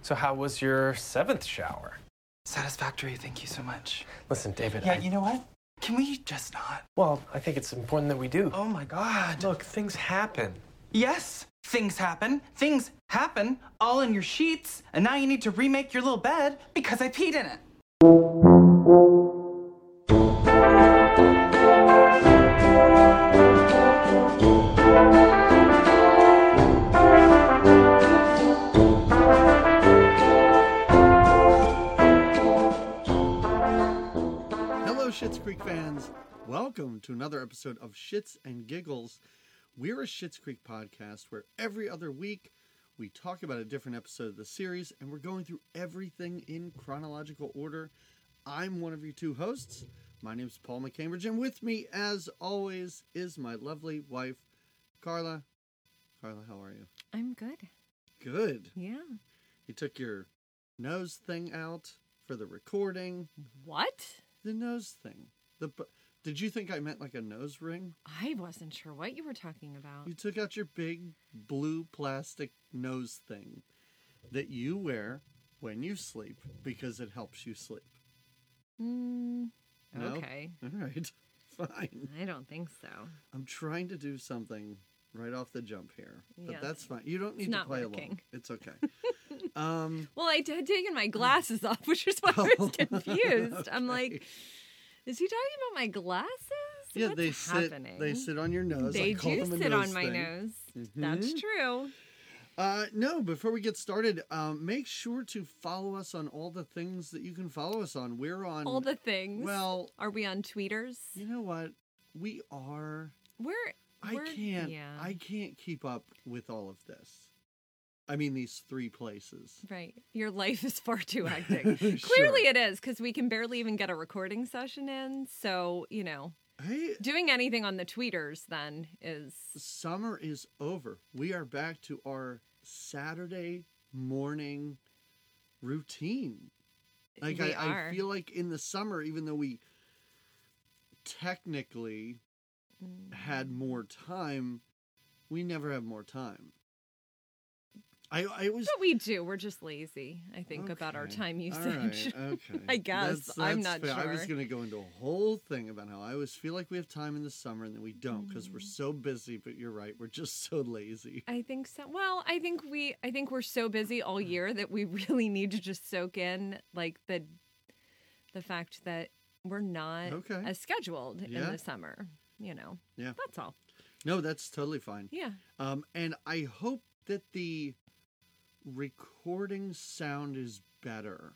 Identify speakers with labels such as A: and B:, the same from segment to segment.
A: So how was your 7th shower?
B: Satisfactory, thank you so much.
A: Listen, David,
B: Yeah, you know what? Can we just not?
A: Well, I think it's important that we do.
B: Oh my God.
A: Look, things happen.
B: Yes, things happen. Things happen all in your sheets, and now you need to remake your little bed because I peed in it.
C: Hello, Schitt's Creek fans. Welcome to another episode of Shits and Giggles. We're a Schitt's Creek podcast where every other week we talk about a different episode of the series, and we're going through everything in chronological order. I'm one of your two hosts. My name's Paul McCambridge, and with me, as always, is my lovely wife, Carla. Carla, how are you?
D: I'm good.
C: Good.
D: Yeah.
C: You took your nose thing out for the recording.
D: What?
C: The nose thing. Did you think I meant like a nose ring?
D: I wasn't sure what you were talking about.
C: You took out your big blue plastic nose thing that you wear when you sleep because it helps you sleep. No?
D: Okay.
C: All right. Fine.
D: I don't think so.
C: I'm trying to do something right off the jump here, but
D: Yeah.
C: that's fine. You don't need to play along. It's okay.
D: Well, I had taken my glasses off, which is why I was confused. I'm like, is he talking about my glasses?
C: Yeah,
D: What's happening?
C: They sit on your nose.
D: They
C: I call
D: do
C: them a
D: sit
C: nose
D: on my
C: thing.
D: nose.
C: Mm-hmm.
D: That's true.
C: No, before we get started, make sure to follow us on all the things that you can follow us on. We're on
D: All the things.
C: Well,
D: are we on tweeters?
C: you know what? We are. I can't keep up with all of this. I mean, these 3 places.
D: Right. Your life is far too hectic.
C: Sure.
D: Clearly it is, because we can barely even get a recording session in. So, doing anything on the tweeters then is...
C: Summer is over. We are back to our Saturday morning routine. Like, I feel like in the summer, even though we technically had more time, we never have more time.
D: But we do. We're just lazy, I think, about our time usage.
C: All right, okay.
D: I guess.
C: That's
D: I'm not
C: fair.
D: sure.
C: I was going to go into a whole thing about how I always feel like we have time in the summer and then we don't because we're so busy, but you're right. We're just so lazy.
D: I think so. Well, I think we're so busy all year that we really need to just soak in like the fact that we're not as scheduled in the summer, Yeah. That's all.
C: No, that's totally fine.
D: Yeah.
C: And I hope that the recording sound is better.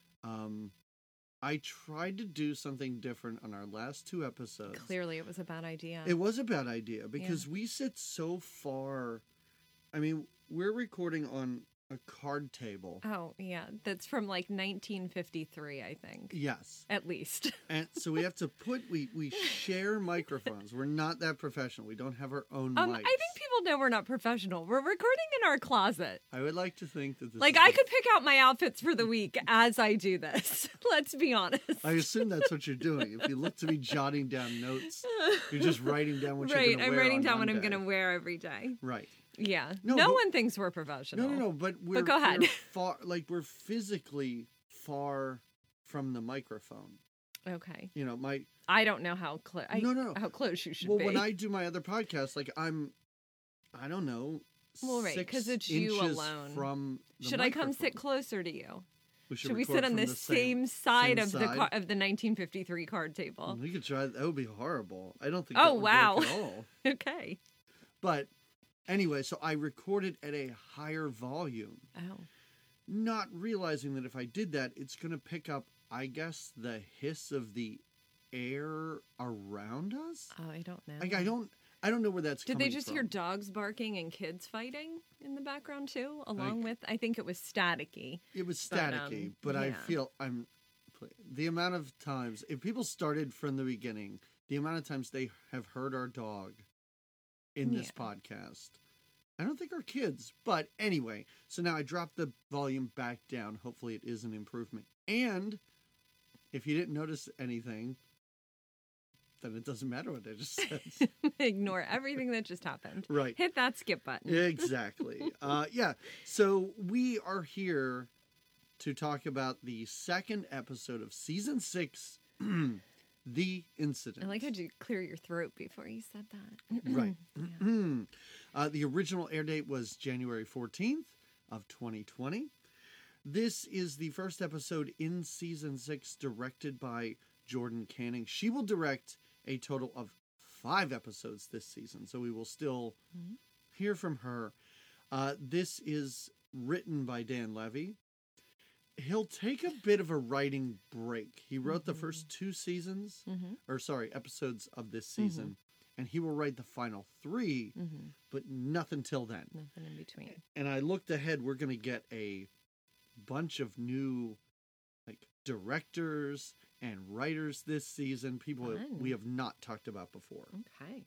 C: I tried to do something different on our last 2 episodes.
D: Clearly it was a bad idea.
C: It was a bad idea because we sit so far. I mean, we're recording on a card table.
D: Oh, yeah. That's from like 1953, I think.
C: Yes.
D: At least.
C: And so we have to we share microphones. We're not that professional. We don't have our own mics.
D: I think people know we're not professional. We're recording in our closet.
C: I would like to think that this
D: I could pick out my outfits for the week as I do this. Let's be honest.
C: I assume that's what you're doing. If you look to be jotting down notes, you're just writing down what you're going to wear.
D: Right, I'm writing down
C: Monday.
D: what I'm going to wear every day.
C: Right.
D: Yeah. No one thinks we're professional.
C: No, but we're
D: go ahead.
C: We're physically far from the microphone.
D: Okay.
C: I
D: don't know how close. How close you should be.
C: Well, when I do my other podcast, I don't know.
D: Well, right, because it's you alone.
C: From the
D: should
C: microphone.
D: I come sit closer to you?
C: Should
D: we sit on the same side of the 1953 card table?
C: We could try. That would be horrible. I don't think.
D: Oh,
C: that would
D: wow.
C: work at all.
D: Okay.
C: But anyway, so I recorded at a higher volume.
D: Oh.
C: Not realizing that if I did that, it's going to pick up, I guess, the hiss of the air around us.
D: Oh, I don't know.
C: I don't know where that's coming from.
D: Did they just hear dogs barking and kids fighting in the background too? Along with, I think it was staticky.
C: It was staticky, but I feel the amount of times, if people started from the beginning, the amount of times they have heard our dog in this podcast. I don't think our kids, but anyway, so now I dropped the volume back down. Hopefully it is an improvement. And if you didn't notice anything, then it doesn't matter what I just said.
D: Ignore everything that just happened.
C: Right.
D: Hit that skip button.
C: Exactly. Yeah. So we are here to talk about the second episode of season 6, The Incident.
D: I like how you clear your throat before you said that.
C: Right. The original air date was January 14th of 2020. This is the first episode in season 6 directed by Jordan Canning. She will direct a total of 5 episodes this season, so we will still hear from her. This is written by Dan Levy. He'll take a bit of a writing break. He wrote the first 2 episodes of this season, and he will write the final 3, but nothing till then.
D: Nothing in between.
C: And I looked ahead, we're going to get a bunch of new directors and writers this season, people we have not talked about before.
D: Okay.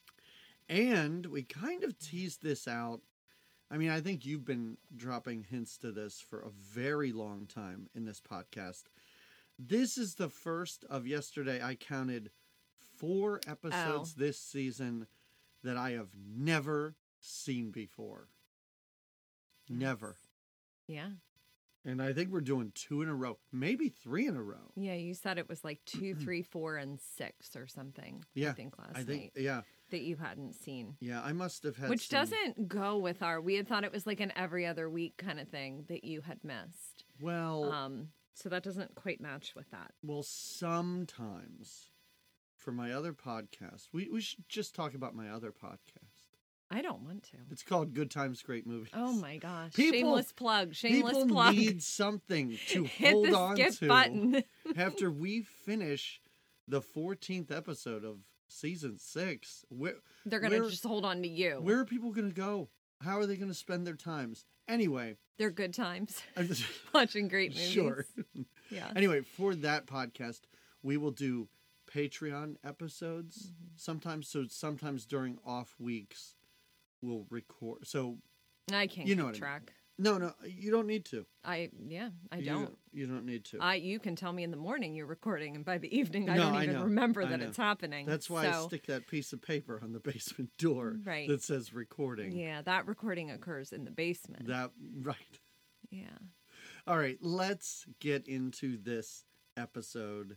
C: And we kind of teased this out. I mean, I think you've been dropping hints to this for a very long time in this podcast. This is the first of, yesterday I counted 4 episodes this season that I have never seen before. Yes. Never.
D: Yeah.
C: And I think we're doing 2 in a row, maybe 3 in a row.
D: Yeah, you said it was like 2, 3, 4, and 6 or something.
C: Yeah,
D: I think last night.
C: Yeah.
D: That you hadn't seen.
C: Yeah, I must have had
D: Which doesn't go with we had thought it was like an every other week kind of thing that you had missed.
C: Well.
D: So that doesn't quite match with that.
C: Well, sometimes for my other podcast, we should just talk about my other podcast.
D: I don't want to.
C: It's called Good Times, Great Movies.
D: Oh my gosh. Shameless plug. Shameless plug.
C: People need something to
D: Hit
C: hold
D: the
C: on
D: skip
C: to
D: button.
C: after we finish the 14th episode of season 6.
D: They're going to just hold on to you.
C: Where are people going to go? How are they going to spend their times? Anyway.
D: They're good times. Watching great movies.
C: Sure.
D: Yeah.
C: Anyway, for that podcast, we will do Patreon episodes sometimes. So sometimes during off weeks, we'll record. So
D: I can't keep track.
C: No, you don't need to.
D: I don't.
C: You don't need to.
D: You can tell me in the morning you're recording, and by the evening I don't even remember that it's happening.
C: That's why I stick that piece of paper on the basement door that says recording.
D: Yeah, that recording occurs in the basement.
C: Right.
D: Yeah.
C: All right, let's get into this episode.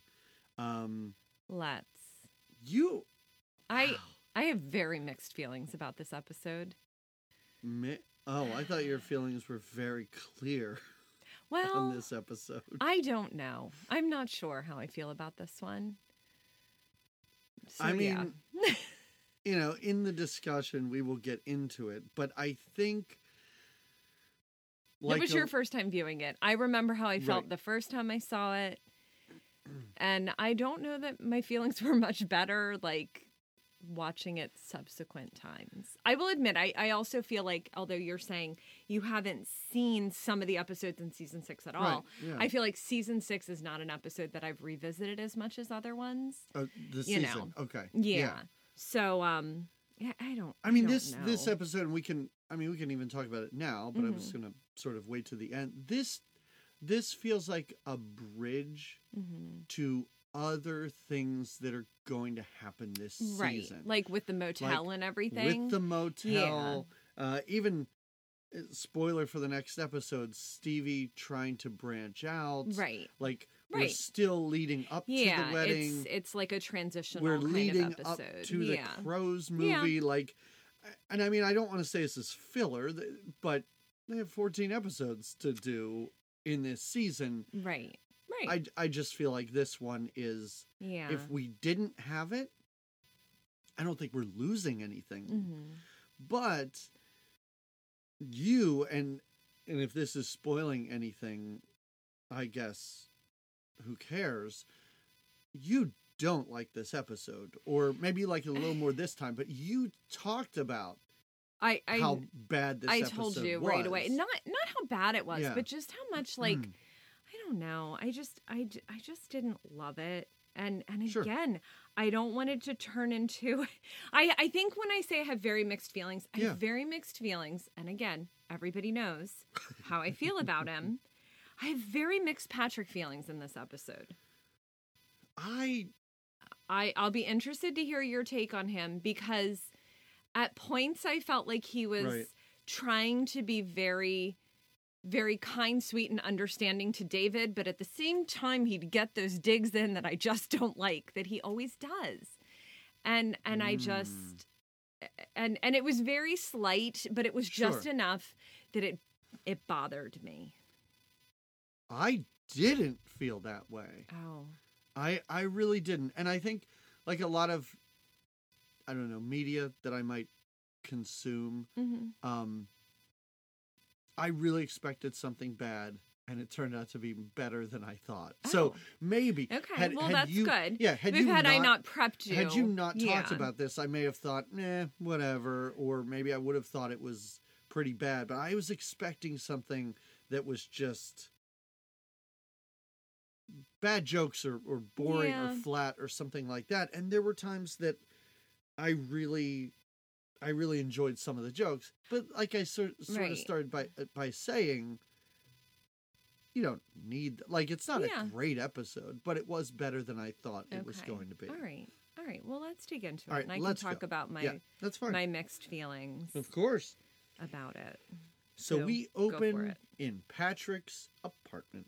D: Let's.
C: I
D: have very mixed feelings about this episode.
C: I thought your feelings were very clear on this episode.
D: I don't know. I'm not sure how I feel about this one. So,
C: I mean, in the discussion, we will get into it, but I think...
D: it was your first time viewing it. I remember how I felt the first time I saw it, and I don't know that my feelings were much better, watching it subsequent times. I will admit, I also feel like, although you're saying you haven't seen some of the episodes in season 6 at all, I feel like season 6 is not an episode that I've revisited as much as other ones.
C: The season, okay.
D: Yeah. So, I don't
C: this episode, and we can even talk about it now, but I'm just going to sort of wait to the end. This feels like a bridge to other things that are going to happen this season.
D: Like with the motel and everything.
C: With the motel. Yeah. Even, spoiler for the next episode, Stevie trying to branch out.
D: Right.
C: We're still leading up to the wedding.
D: It's like a transitional
C: We're
D: kind
C: leading
D: of episode.
C: up to the Crows movie. And I mean, I don't want to say this is filler, but they have 14 episodes to do in this season.
D: Right.
C: I just feel like this one is, if we didn't have it, I don't think we're losing anything. But you, and if this is spoiling anything, I guess, who cares? You don't like this episode, or maybe you like it a little more this time, but you talked about how bad this episode was. I told you
D: right away. Not how bad it was, but just how much I don't know. I just didn't love it. And again, I don't want it to turn into I think when I say I have very mixed feelings, I have very mixed feelings. And again, everybody knows how I feel about him. I have very mixed Patrick feelings in this episode. I'll be interested to hear your take on him, because at points I felt like he was trying to be very very kind, sweet, and understanding to David, but at the same time, he'd get those digs in that I just don't like, that he always does. And I just, and it was very slight, but it was just enough that it bothered me.
C: I didn't feel that way.
D: Oh.
C: I really didn't. And I think, like a lot of, I don't know, media that I might consume, I really expected something bad, and it turned out to be better than I thought. Oh. So maybe.
D: Okay, that's good.
C: Yeah,
D: I not prepped you.
C: Had you not talked about this, I may have thought, whatever, or maybe I would have thought it was pretty bad. But I was expecting something that was just bad jokes or boring or flat or something like that. And there were times that I really enjoyed some of the jokes, but like I sort of started by saying, you don't need, like, it's not a great episode, but it was better than I thought it was going to be.
D: All right. Well, let's dig into it, and I can talk about
C: that's fine.
D: My mixed feelings.
C: Of course.
D: About it.
C: So we open in Patrick's apartment.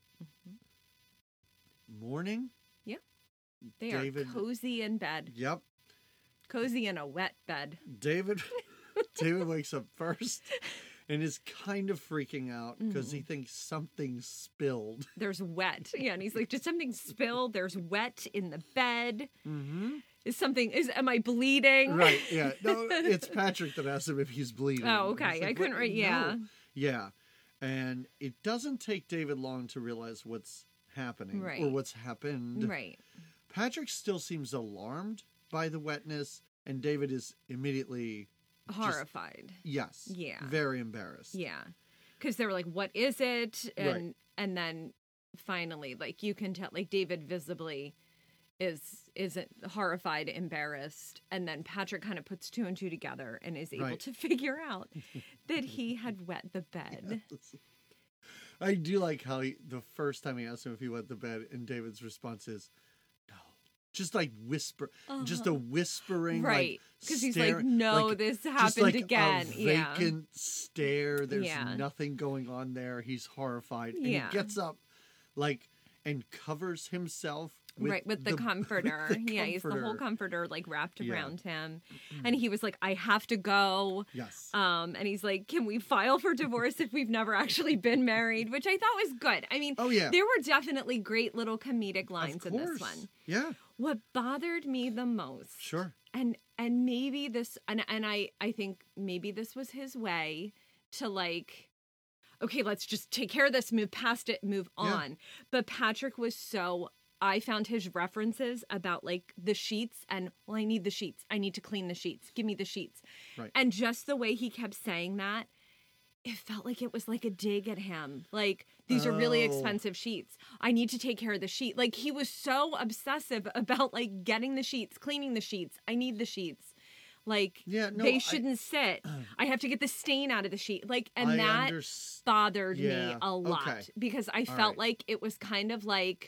C: Morning.
D: Yep. They are cozy in bed.
C: Yep.
D: Cozy in a wet bed.
C: David wakes up first and is kind of freaking out because he thinks something spilled.
D: There's wet. Yeah, and he's like, did something spill? There's wet in the bed. Am I bleeding?
C: Right, yeah. No, it's Patrick that asks him if he's bleeding.
D: Oh, okay. Like, I couldn't read. Yeah.
C: No. Yeah. And it doesn't take David long to realize what's happening or what's happened.
D: Right.
C: Patrick still seems alarmed by the wetness, and David is immediately
D: horrified.
C: Yes.
D: Yeah.
C: Very embarrassed.
D: Yeah. Because they were like, what is it? And then finally, like, you can tell, like, David visibly isn't horrified, embarrassed, and then Patrick kind of puts two and two together and is able to figure out that he had wet the bed.
C: Yes. I do like how the first time he asked him if he wet the bed, and David's response is, no. Just like whisper, just a whispering,
D: right? Because he's like, "No, like, this happened
C: like
D: again."
C: A vacant stare. There's nothing going on there. He's horrified, and he gets up, like, and covers himself with
D: the comforter. He's the whole comforter like wrapped around him, and he was like, "I have to go."
C: Yes.
D: And he's like, "Can we file for divorce if we've never actually been married?" Which I thought was good. I mean, there were definitely great little comedic lines in this one.
C: Yeah.
D: What bothered me the most, and maybe this, and I think maybe this was his way to, like, okay, let's just take care of this, move past it, move on. But Patrick was so, I found his references about, like, the sheets and, well, I need the sheets. I need to clean the sheets. Give me the sheets.
C: Right.
D: And just the way he kept saying that, it felt like it was like a dig at him. Like, these are really expensive sheets. I need to take care of the sheet. Like, he was so obsessive about, like, getting the sheets, cleaning the sheets. I need the sheets. Like, they shouldn't sit. I have to get the stain out of the sheet. Like, and that bothered me a lot because I felt like it was kind of like,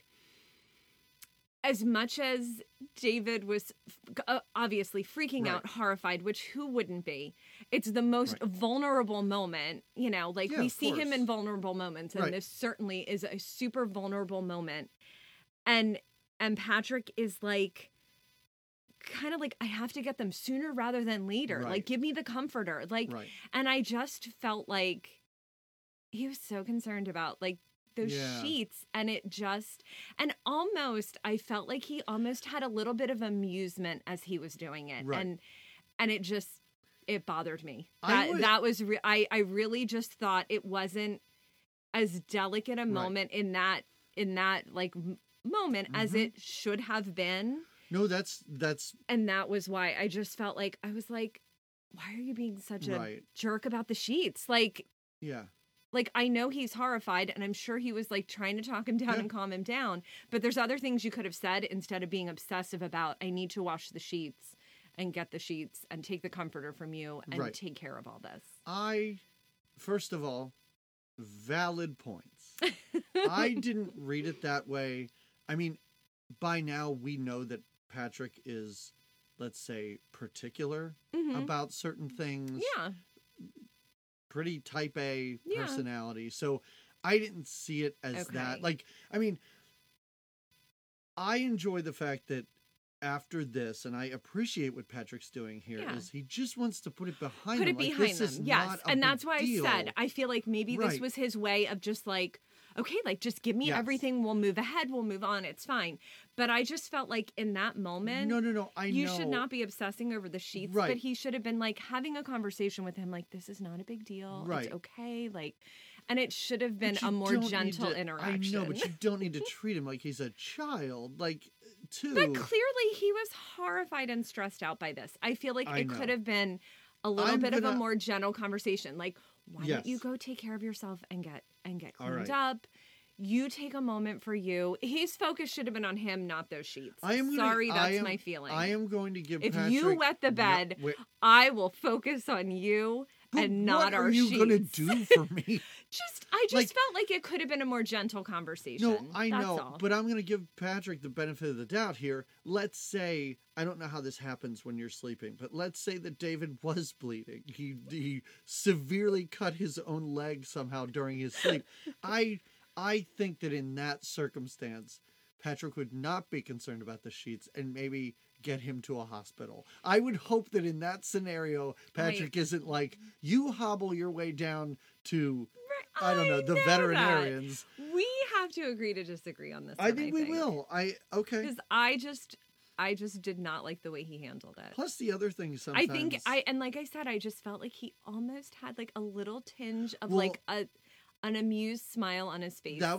D: as much as David was obviously freaking out, horrified, which who wouldn't be? It's the most vulnerable moment, you know, like we see him in vulnerable moments, and this certainly is a super vulnerable moment. And Patrick is like, kind of like, I have to get them sooner rather than later. Like, give me the comforter. Like, and I just felt like he was so concerned about, like, those sheets, and it just, and almost, I felt like he almost had a little bit of amusement as he was doing it. And it just, it bothered me. That was, I really just thought it wasn't as delicate a moment in that like moment as it should have been.
C: No, that's,
D: and that was why I just felt like, I was like, why are you being such a jerk about the sheets? Like, like, I know he's horrified, and I'm sure he was, like, trying to talk him down and calm him down. But there's other things you could have said instead of being obsessive about, I need to wash the sheets and get the sheets and take the comforter from you and take care of all this.
C: First of all, valid points. I didn't read it that way. I mean, by now we know that Patrick is, let's say, particular about certain things.
D: Yeah.
C: pretty type A personality. So I didn't see it as that. Like, I mean, I enjoy the fact that after this, and I appreciate what Patrick's doing here, is he just wants to put it behind him.
D: Put it behind them, yes. And that's why I said, I feel like maybe this was his way of just like, okay, like just give me everything. We'll move ahead. We'll move on. It's fine. But I just felt like in that moment, you should not be obsessing over the sheets, but he should have been like having a conversation with him. Like, this is not a big deal. Right. It's okay. Like, and it should have been a more gentle interaction.
C: I know, but you don't need to treat him like he's a child. Like, too.
D: But clearly he was horrified and stressed out by this. I feel like it could have been a little bit of a more gentle conversation. Like, why don't you go take care of yourself and get cleaned up? You take a moment for you. His focus should have been on him, not those sheets. That's my feeling.
C: I am going to give
D: Patrick... If you wet the bed, I will focus on you and not our sheets.
C: What are you going to do for me?
D: I just felt like it could have been a more gentle conversation.
C: No, I know, but I'm going to give Patrick the benefit of the doubt here. Let's say, I don't know how this happens when you're sleeping, but let's say that David was bleeding. He severely cut his own leg somehow during his sleep. I think that in that circumstance, Patrick would not be concerned about the sheets and maybe get him to a hospital. I would hope that in that scenario, Patrick isn't like, you hobble your way down to, I don't know, the veterinarians.
D: We have to agree to disagree on this.
C: I think we will. Okay.
D: Because I just did not like the way he handled it.
C: Plus the other thing sometimes.
D: And like I said, I just felt like he almost had like a little tinge of like an amused smile on his face.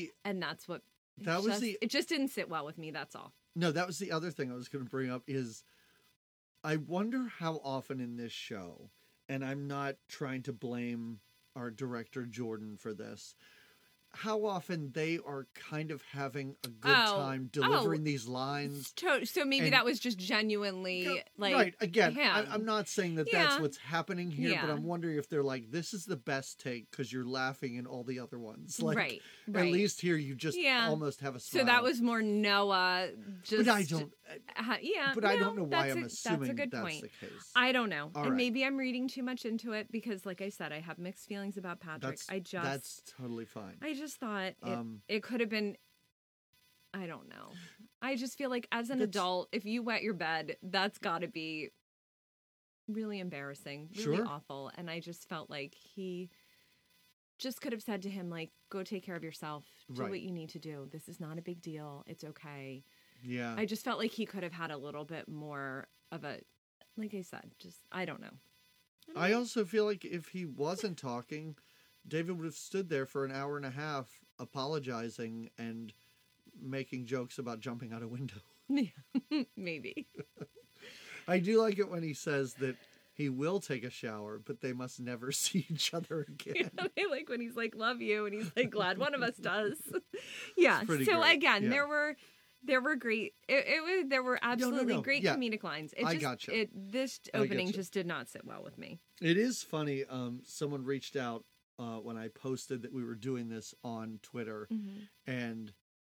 D: It just didn't sit well with me, that's all.
C: No, that was the other thing I was going to bring up is I wonder how often in this show, and I'm not trying to blame our director Jordan for this, how often they are kind of having a good time delivering these lines.
D: So maybe that was just genuinely like...
C: Right, again, I'm not saying that that's what's happening here, but I'm wondering if they're like, this is the best take because you're laughing in all the other ones. Like, right. At least here you just almost have a smile.
D: So that was more Noah just...
C: But I don't... I don't know why I'm assuming that's the case.
D: I don't know. Maybe I'm reading too much into it because, like I said, I have mixed feelings about Patrick.
C: That's totally fine.
D: I just thought it could have been, I don't know. I just feel like as an adult, if you wet your bed, that's got to be really embarrassing, really awful. And I just felt like he just could have said to him, like, go take care of yourself. Do what you need to do. This is not a big deal. It's okay.
C: Yeah.
D: I just felt like he could have had a little bit more of a, like I said, just, I don't know.
C: I also feel like if he wasn't talking, David would have stood there for an hour and a half apologizing and making jokes about jumping out a window.
D: Yeah, maybe.
C: I do like it when he says that he will take a shower, but they must never see each other again.
D: Yeah, I like when he's like, love you, and he's like, glad one of us does. Yeah, so great. Again, there were great. There were absolutely great comedic lines. This opening just did not sit well with me.
C: It is funny. Someone reached out when I posted that we were doing this on Twitter, and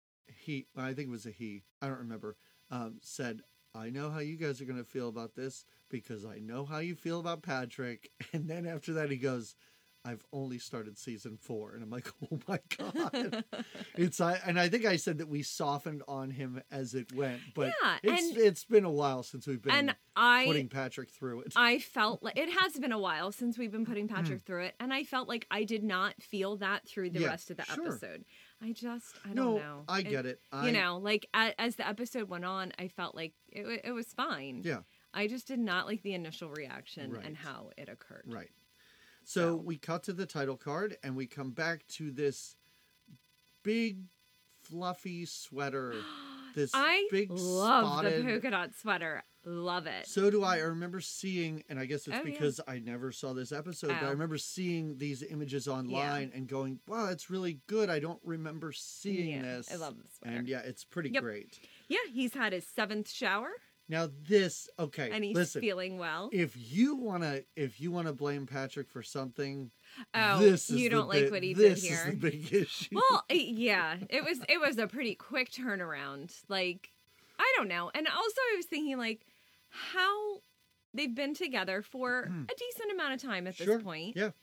C: I think it was a he, I don't remember, said, I know how you guys are going to feel about this because I know how you feel about Patrick. And then after that, he goes, I've only started season 4. And I'm like, oh my God. And I think I said that we softened on him as it went, but it's been a while since we've been putting Patrick through it.
D: I felt like it has been a while since we've been putting Patrick through it. And I felt like I did not feel that through the rest of the episode. I don't know.
C: I get it.
D: Like as the episode went on, I felt like it was fine.
C: Yeah.
D: I just did not like the initial reaction and how it occurred.
C: Right. So we cut to the title card and we come back to this big fluffy sweater. This big
D: love the polka dot sweater. Love it.
C: So do I. I remember seeing, and I guess it's because I never saw this episode, but I remember seeing these images online and going, wow, that's really good. I don't remember seeing this.
D: I love the sweater.
C: And it's pretty great.
D: Yeah, he's had his 7th shower.
C: Now this,
D: and he's feeling well.
C: If you wanna blame Patrick for something,
D: you don't like what he did here.
C: This is the big issue.
D: Well, yeah, it was a pretty quick turnaround. Like, I don't know. And also, I was thinking like how they've been together for a decent amount of time at this point.
C: Yeah.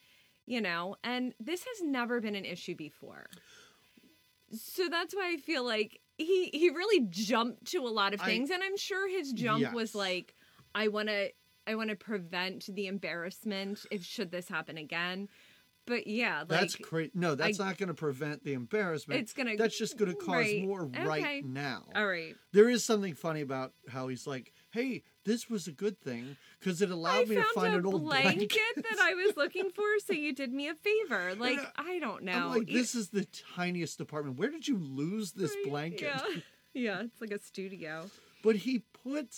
D: you know, and this has never been an issue before. So that's why I feel like he really jumped to a lot of things, and I'm sure his jump was like, I want to prevent the embarrassment if should this happen again. But yeah, like,
C: that's crazy. No, that's not going to prevent the embarrassment. That's just going to cause more right now.
D: All right.
C: There is something funny about how he's like, "Hey, this was a good thing because it allowed me to find an old blanket
D: that I was looking for. So you did me a favor." Like, I don't know.
C: I'm like, this is the tiniest apartment. Where did you lose this blanket?
D: Yeah, it's like a studio.
C: But he put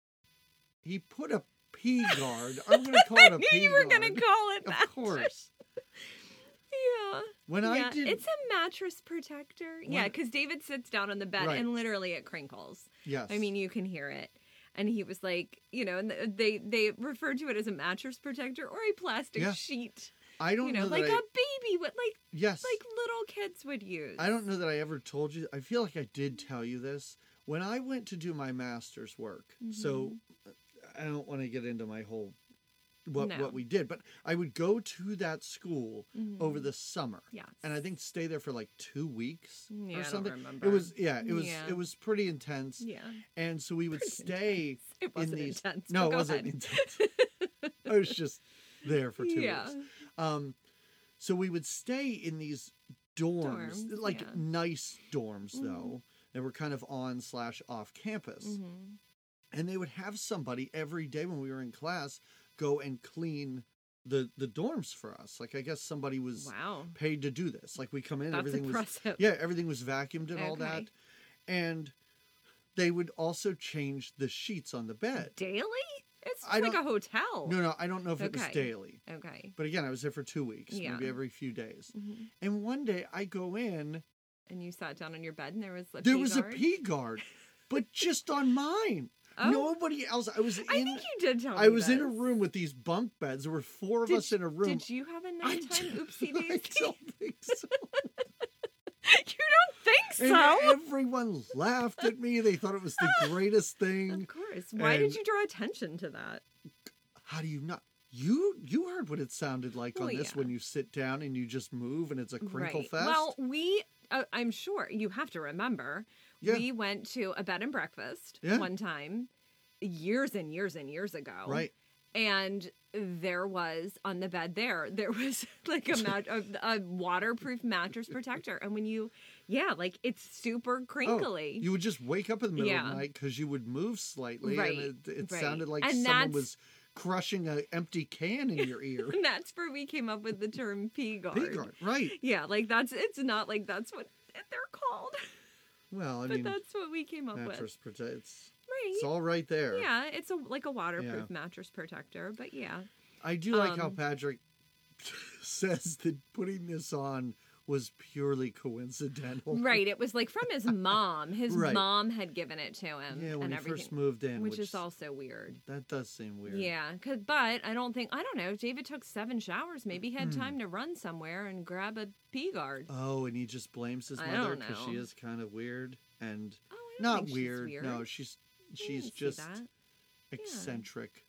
C: a pea guard. I'm going to call it a pea guard.
D: I knew you were going to call it that.
C: Of course.
D: Yeah. I did... It's a mattress protector. Yeah, because David sits down on the bed and literally it crinkles.
C: Yes.
D: I mean, you can hear it. And he was like, you know, and they referred to it as a mattress protector or a plastic sheet.
C: I don't know
D: like
C: that
D: a baby would, like little kids would use.
C: I don't know that I ever told you. I feel like I did tell you this. When I went to do my master's work, so I don't want to get into my whole what we did, but I would go to that school over the summer.
D: Yes.
C: And I think stay there for like 2 weeks or something.
D: I don't remember.
C: It was pretty intense.
D: Yeah.
C: And so we would stay
D: It wasn't
C: in these
D: intense.
C: No, it wasn't intense. I was just there for 2 weeks. So we would stay in these dorms like nice dorms though. They were kind of on/off campus. And they would have somebody every day when we were in class go and clean the dorms for us. Like, I guess somebody was paid to do this. Like, we come in, everything
D: impressive.
C: everything was vacuumed and all that. And they would also change the sheets on the bed.
D: Daily? It's like a hotel.
C: No, I don't know if it was daily.
D: Okay.
C: But again, I was there for 2 weeks, maybe every few days. And one day I go in.
D: And you sat down on your bed and there was a
C: pea guard, but just on mine. Oh. Nobody else. I think
D: you did tell me
C: I was in a room with these bunk beds. There were 4 of us in a room.
D: Did you have a nighttime oopsie daisy?
C: I don't think so.
D: You don't think so?
C: And everyone laughed at me. They thought it was the greatest thing.
D: Of course. Why did you draw attention to that?
C: How do you not? You heard what it sounded like on this when you sit down and you just move and it's a crinkle fest?
D: Well, I'm sure you have to remember. Yeah. We went to a bed and breakfast one time, years and years and years ago.
C: Right.
D: And there was, on the bed there was like a waterproof mattress protector. And when it's super crinkly.
C: Oh, you would just wake up in the middle of the night because you would move slightly.
D: Right.
C: And it sounded like someone was crushing an empty can in your ear.
D: And that's where we came up with the term pea guard.
C: Pea guard, right.
D: Yeah, it's not like that's what they're called.
C: Well, I mean,
D: that's what we came up
C: mattress
D: with.
C: It's all right there.
D: Yeah, it's like a waterproof mattress protector, but yeah.
C: I do like how Patrick says that putting this on was purely coincidental.
D: Right, it was like from his mom. His mom had given it to him.
C: Yeah, when he first moved in.
D: Which is also weird.
C: That does seem weird.
D: Yeah, but I don't know, David took 7 showers. Maybe he had time to run somewhere and grab a pea guard.
C: Oh, and he just blames his mother because she is kind of weird and not weird. No, she's just eccentric.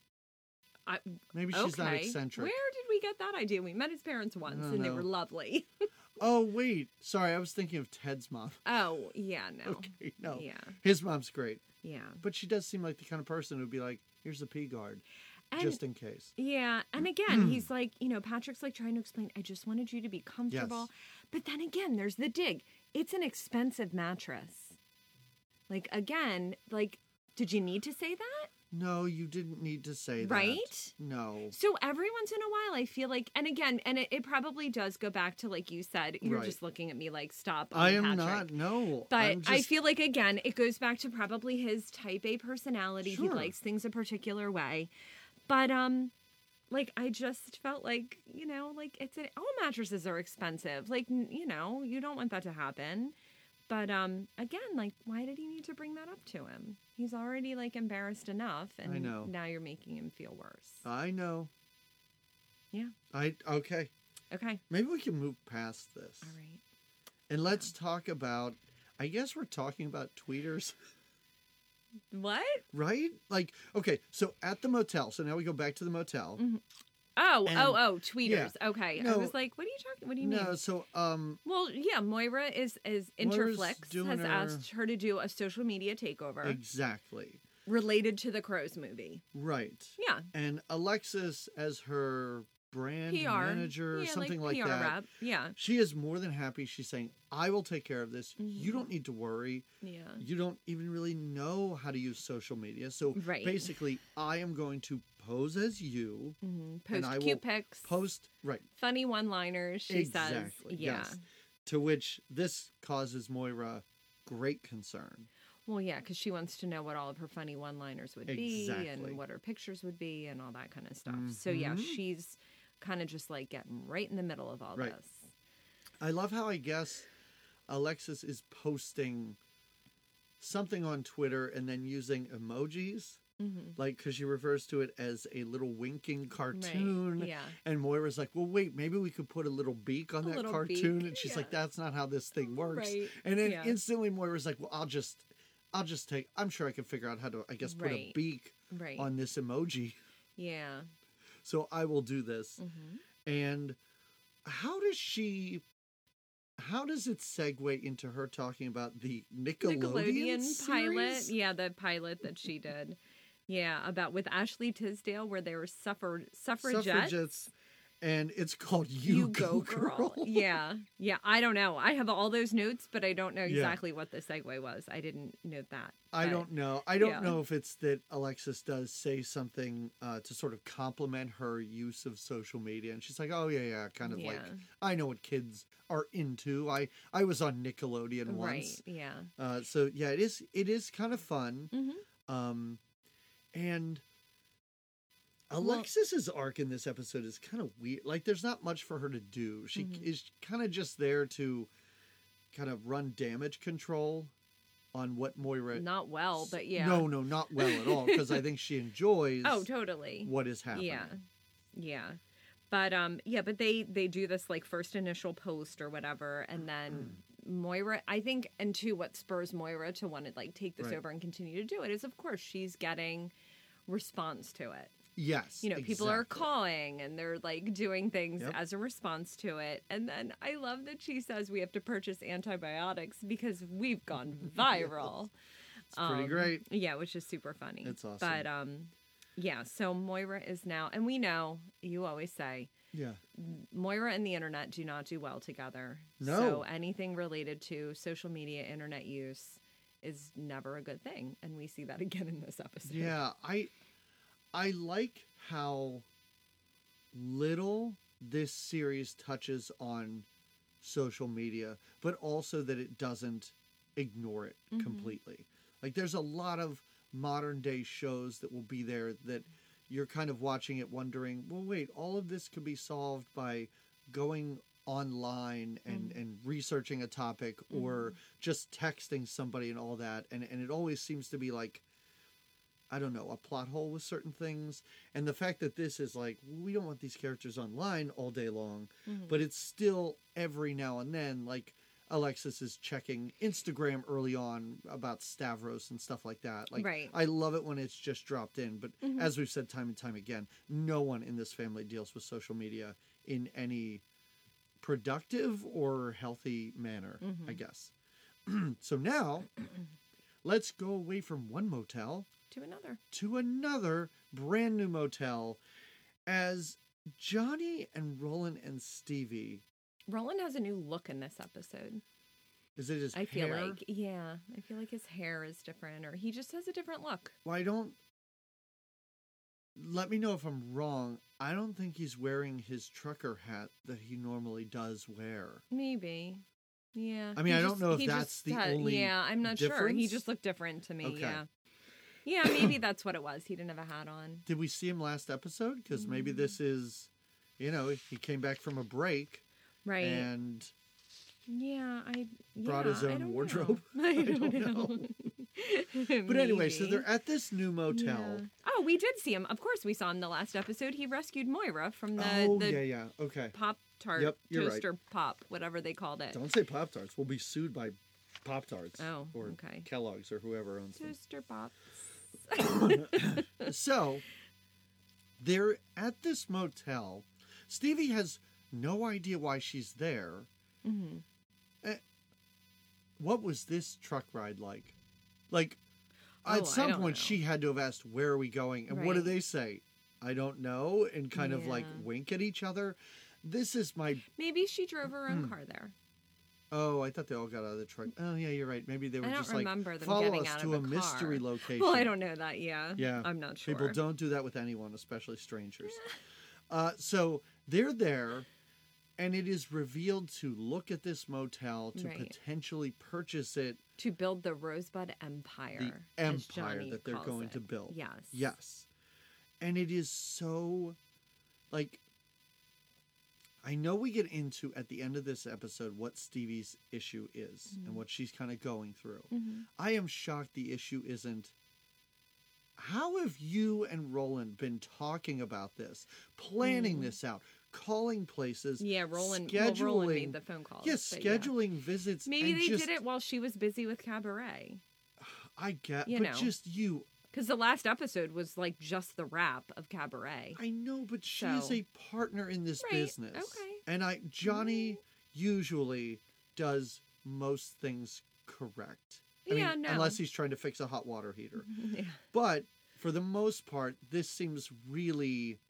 C: Maybe she's not eccentric.
D: Where did we get that idea? We met his parents once and they were lovely.
C: Oh, wait. Sorry, I was thinking of Ted's mom.
D: Oh, yeah, no.
C: Okay, no.
D: Yeah.
C: His mom's great.
D: Yeah.
C: But she does seem like the kind of person who'd be like, here's a pea guard, just in case.
D: Yeah. And again, he's like, Patrick's like trying to explain, I just wanted you to be comfortable. Yes. But then again, there's the dig. It's an expensive mattress. Like, again, did you need to say that?
C: No, you didn't need to say that.
D: Right?
C: No.
D: So every once in a while, I feel like, and again, and it probably does go back to, like you said, you're just looking at me like, stop.
C: I am not, no.
D: But I feel like, again, it goes back to probably his type A personality. Sure. He likes things a particular way. But, I just felt like, all mattresses are expensive. Like, you don't want that to happen. But, again, why did he need to bring that up to him? He's already, embarrassed enough, and
C: I know.
D: Now you're making him feel worse.
C: I know.
D: Yeah.
C: Okay. Maybe we can move past this.
D: All right.
C: And let's talk about, I guess we're talking about tweeters.
D: What?
C: Right? Okay, so at the motel, so now we go back to the motel.
D: Tweeters. Yeah. Okay. No, I was like, what are you talking? What do you mean?
C: No, so
D: well, yeah, Moira is Interflix has asked her to do a social media takeover.
C: Exactly.
D: Related to the Crows movie.
C: Right.
D: Yeah.
C: And Alexis as her brand PR manager, something like PR that. Rep.
D: Yeah.
C: She is more than happy. She's saying, I will take care of this. Mm-hmm. You don't need to worry.
D: Yeah.
C: You don't even really know how to use social media. So basically, I am going to pose as you.
D: Mm-hmm. Post cute pics.
C: Funny
D: one-liners, she says. Yeah.
C: Yes. To which this causes Moira great concern.
D: Well, yeah, because she wants to know what all of her funny one-liners would be and what her pictures would be and all that kind of stuff. Mm-hmm. So, yeah, she's kind of just like getting right in the middle of all this.
C: I love how I guess Alexis is posting something on Twitter and then using emojis. Mm-hmm. Like, because she refers to it as a little winking cartoon.
D: Right. Yeah.
C: And Moira's like, well, wait, maybe we could put a little beak on that cartoon. And she's like, that's not how this thing works.
D: Right.
C: And then instantly Moira's like, well, I'll just I'm sure I can figure out how to, I guess, put a beak on this emoji.
D: Yeah.
C: So I will do this. Mm-hmm. And how does it segue into her talking about the Nickelodeon
D: pilot? Yeah, the pilot that she did. Yeah, about with Ashley Tisdale where they were suffragettes.
C: And it's called You Go Girl.
D: Yeah. I don't know. I have all those notes, but I don't know exactly what the segue was. I didn't note that.
C: I don't know. I don't know if it's that Alexis does say something to sort of compliment her use of social media. And she's like, oh, yeah. Kind of like, I know what kids are into. I was on Nickelodeon once.
D: Right, yeah.
C: So, yeah, it is kind of fun. Mm-hmm. And Alexis's arc in this episode is kind of weird. Like, there's not much for her to do. She is kind of just there to kind of run damage control on what Moira...
D: Not well, but yeah.
C: No, not well at all, because I think she enjoys...
D: Oh, totally.
C: ...what is happening.
D: Yeah. But, but they do this, like, first initial post or whatever, and then Moira, I think, and to what spurs Moira to want to, like, take this over and continue to do it is, of course, she's getting response to it.
C: Yes,
D: people are calling and they're like doing things as a response to it. And then I love that she says we have to purchase antibiotics because we've gone viral.
C: It's pretty great.
D: Yeah, which is super funny.
C: It's awesome.
D: But so Moira is now, and we know, you always say, Moira and the internet do not do well together.
C: No.
D: So anything related to social media, internet use is never a good thing. And we see that again in this episode.
C: Yeah, I like how little this series touches on social media, but also that it doesn't ignore it completely. Like, there's a lot of modern day shows that will be there that you're kind of watching it wondering, well, wait, all of this could be solved by going online and researching a topic or just texting somebody and all that. And it always seems to be like, I don't know, a plot hole with certain things. And the fact that this is like, we don't want these characters online all day long, but it's still every now and then, like Alexis is checking Instagram early on about Stavros and stuff like that. Like, I love it when it's just dropped in. But as we've said time and time again, no one in this family deals with social media in any productive or healthy manner, I guess. So now, let's go away from one motel to another brand new motel as Johnny and Roland and Stevie.
D: Roland has a new look in this episode.
C: Is it his hair?
D: I feel like his hair is different, or he just has a different look.
C: Well, let me know if I'm wrong. I don't think he's wearing his trucker hat that he normally does wear.
D: Maybe. Yeah.
C: I mean, I don't know if that's the only
D: I'm not
C: difference.
D: Sure. He just looked different to me. Okay. Yeah, maybe that's what it was. He didn't have a hat on.
C: Did we see him last episode? Because maybe this is, he came back from a break.
D: Right.
C: And
D: brought
C: his own wardrobe.
D: I don't know.
C: But anyway, so they're at this new motel.
D: Yeah. Oh, we did see him. Of course, we saw him the last episode. He rescued Moira from the
C: okay.
D: Pop-Tart, toaster pop, whatever they called it.
C: Don't say Pop-Tarts. We'll be sued by Pop-Tarts.
D: Oh,
C: or
D: okay.
C: Kellogg's or whoever owns them.
D: Toaster Pops.
C: So, they're at this motel. Stevie has no idea why she's there. Mm-hmm. What was this truck ride like? Like, at some point, she had to have asked, where are we going? And what do they say? I don't know. And kind of like wink at each other. This is my...
D: Maybe she drove her own car there.
C: Oh, I thought they all got out of the truck. Oh, yeah, you're right. Maybe they were just like,
D: follow
C: us to a mystery location.
D: Well, I don't know that, yeah. I'm not sure.
C: People don't do that with anyone, especially strangers. So they're there, and it is revealed to look at this motel, to potentially purchase it.
D: To build the Rosebud Empire.
C: The empire that they're going to build.
D: Yes.
C: Yes. And it is so, like... I know we get into, at the end of this episode, what Stevie's issue is and what she's kind of going through. Mm-hmm. I am shocked the issue isn't, how have you and Roland been talking about this, planning this out, calling places?
D: Yeah, Roland made the phone calls.
C: Yes, scheduling visits.
D: Maybe they did it while she was busy with Cabaret.
C: I get, but just you...
D: Because the last episode was like just the wrap of Cabaret.
C: I know, but she is a partner in this business. Okay. And Johnny usually does most things correct. I mean, unless he's trying to fix a hot water heater. Yeah. But for the most part, this seems really...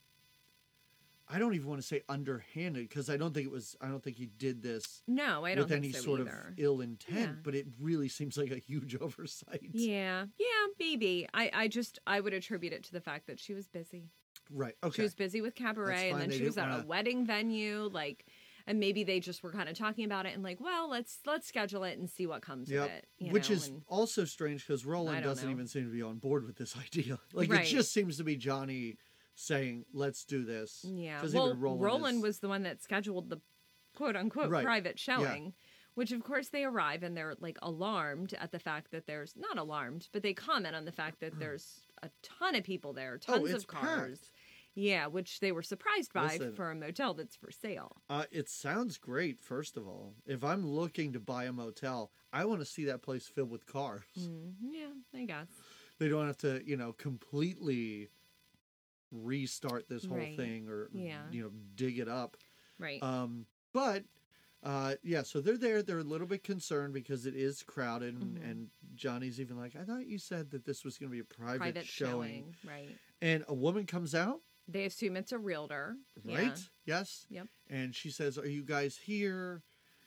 C: I don't even want to say underhanded, because I don't think he did this with any sort of ill intent, but it really seems like a huge oversight.
D: Yeah, maybe. I would attribute it to the fact that she was busy.
C: Right, okay.
D: She was busy with Cabaret, and then she was at a wedding venue, like, and maybe they just were kind of talking about it and like, well, let's schedule it and see what comes of it.
C: Which is also strange, because Roland doesn't even seem to be on board with this idea. Like, it just seems to be Johnny... saying, let's do this.
D: Yeah. Well, Roland was the one that scheduled the quote-unquote private showing, which, of course, they arrive and they're, like, alarmed at the fact that there's... Not alarmed, but they comment on the fact that there's a ton of people there, tons of cars. Packed. Yeah, which they were surprised by for a motel that's for sale.
C: It sounds great, first of all. If I'm looking to buy a motel, I want to see that place filled with cars.
D: Yeah, I guess.
C: They don't have to, completely... restart this whole thing or dig it up,
D: right?
C: So they're a little bit concerned because it is crowded, and Johnny's even like, I thought you said that this was going to be a private showing,
D: right?
C: And a woman comes out.
D: They assume it's a realtor,
C: right? Yes. Yep. And she says, are you guys here?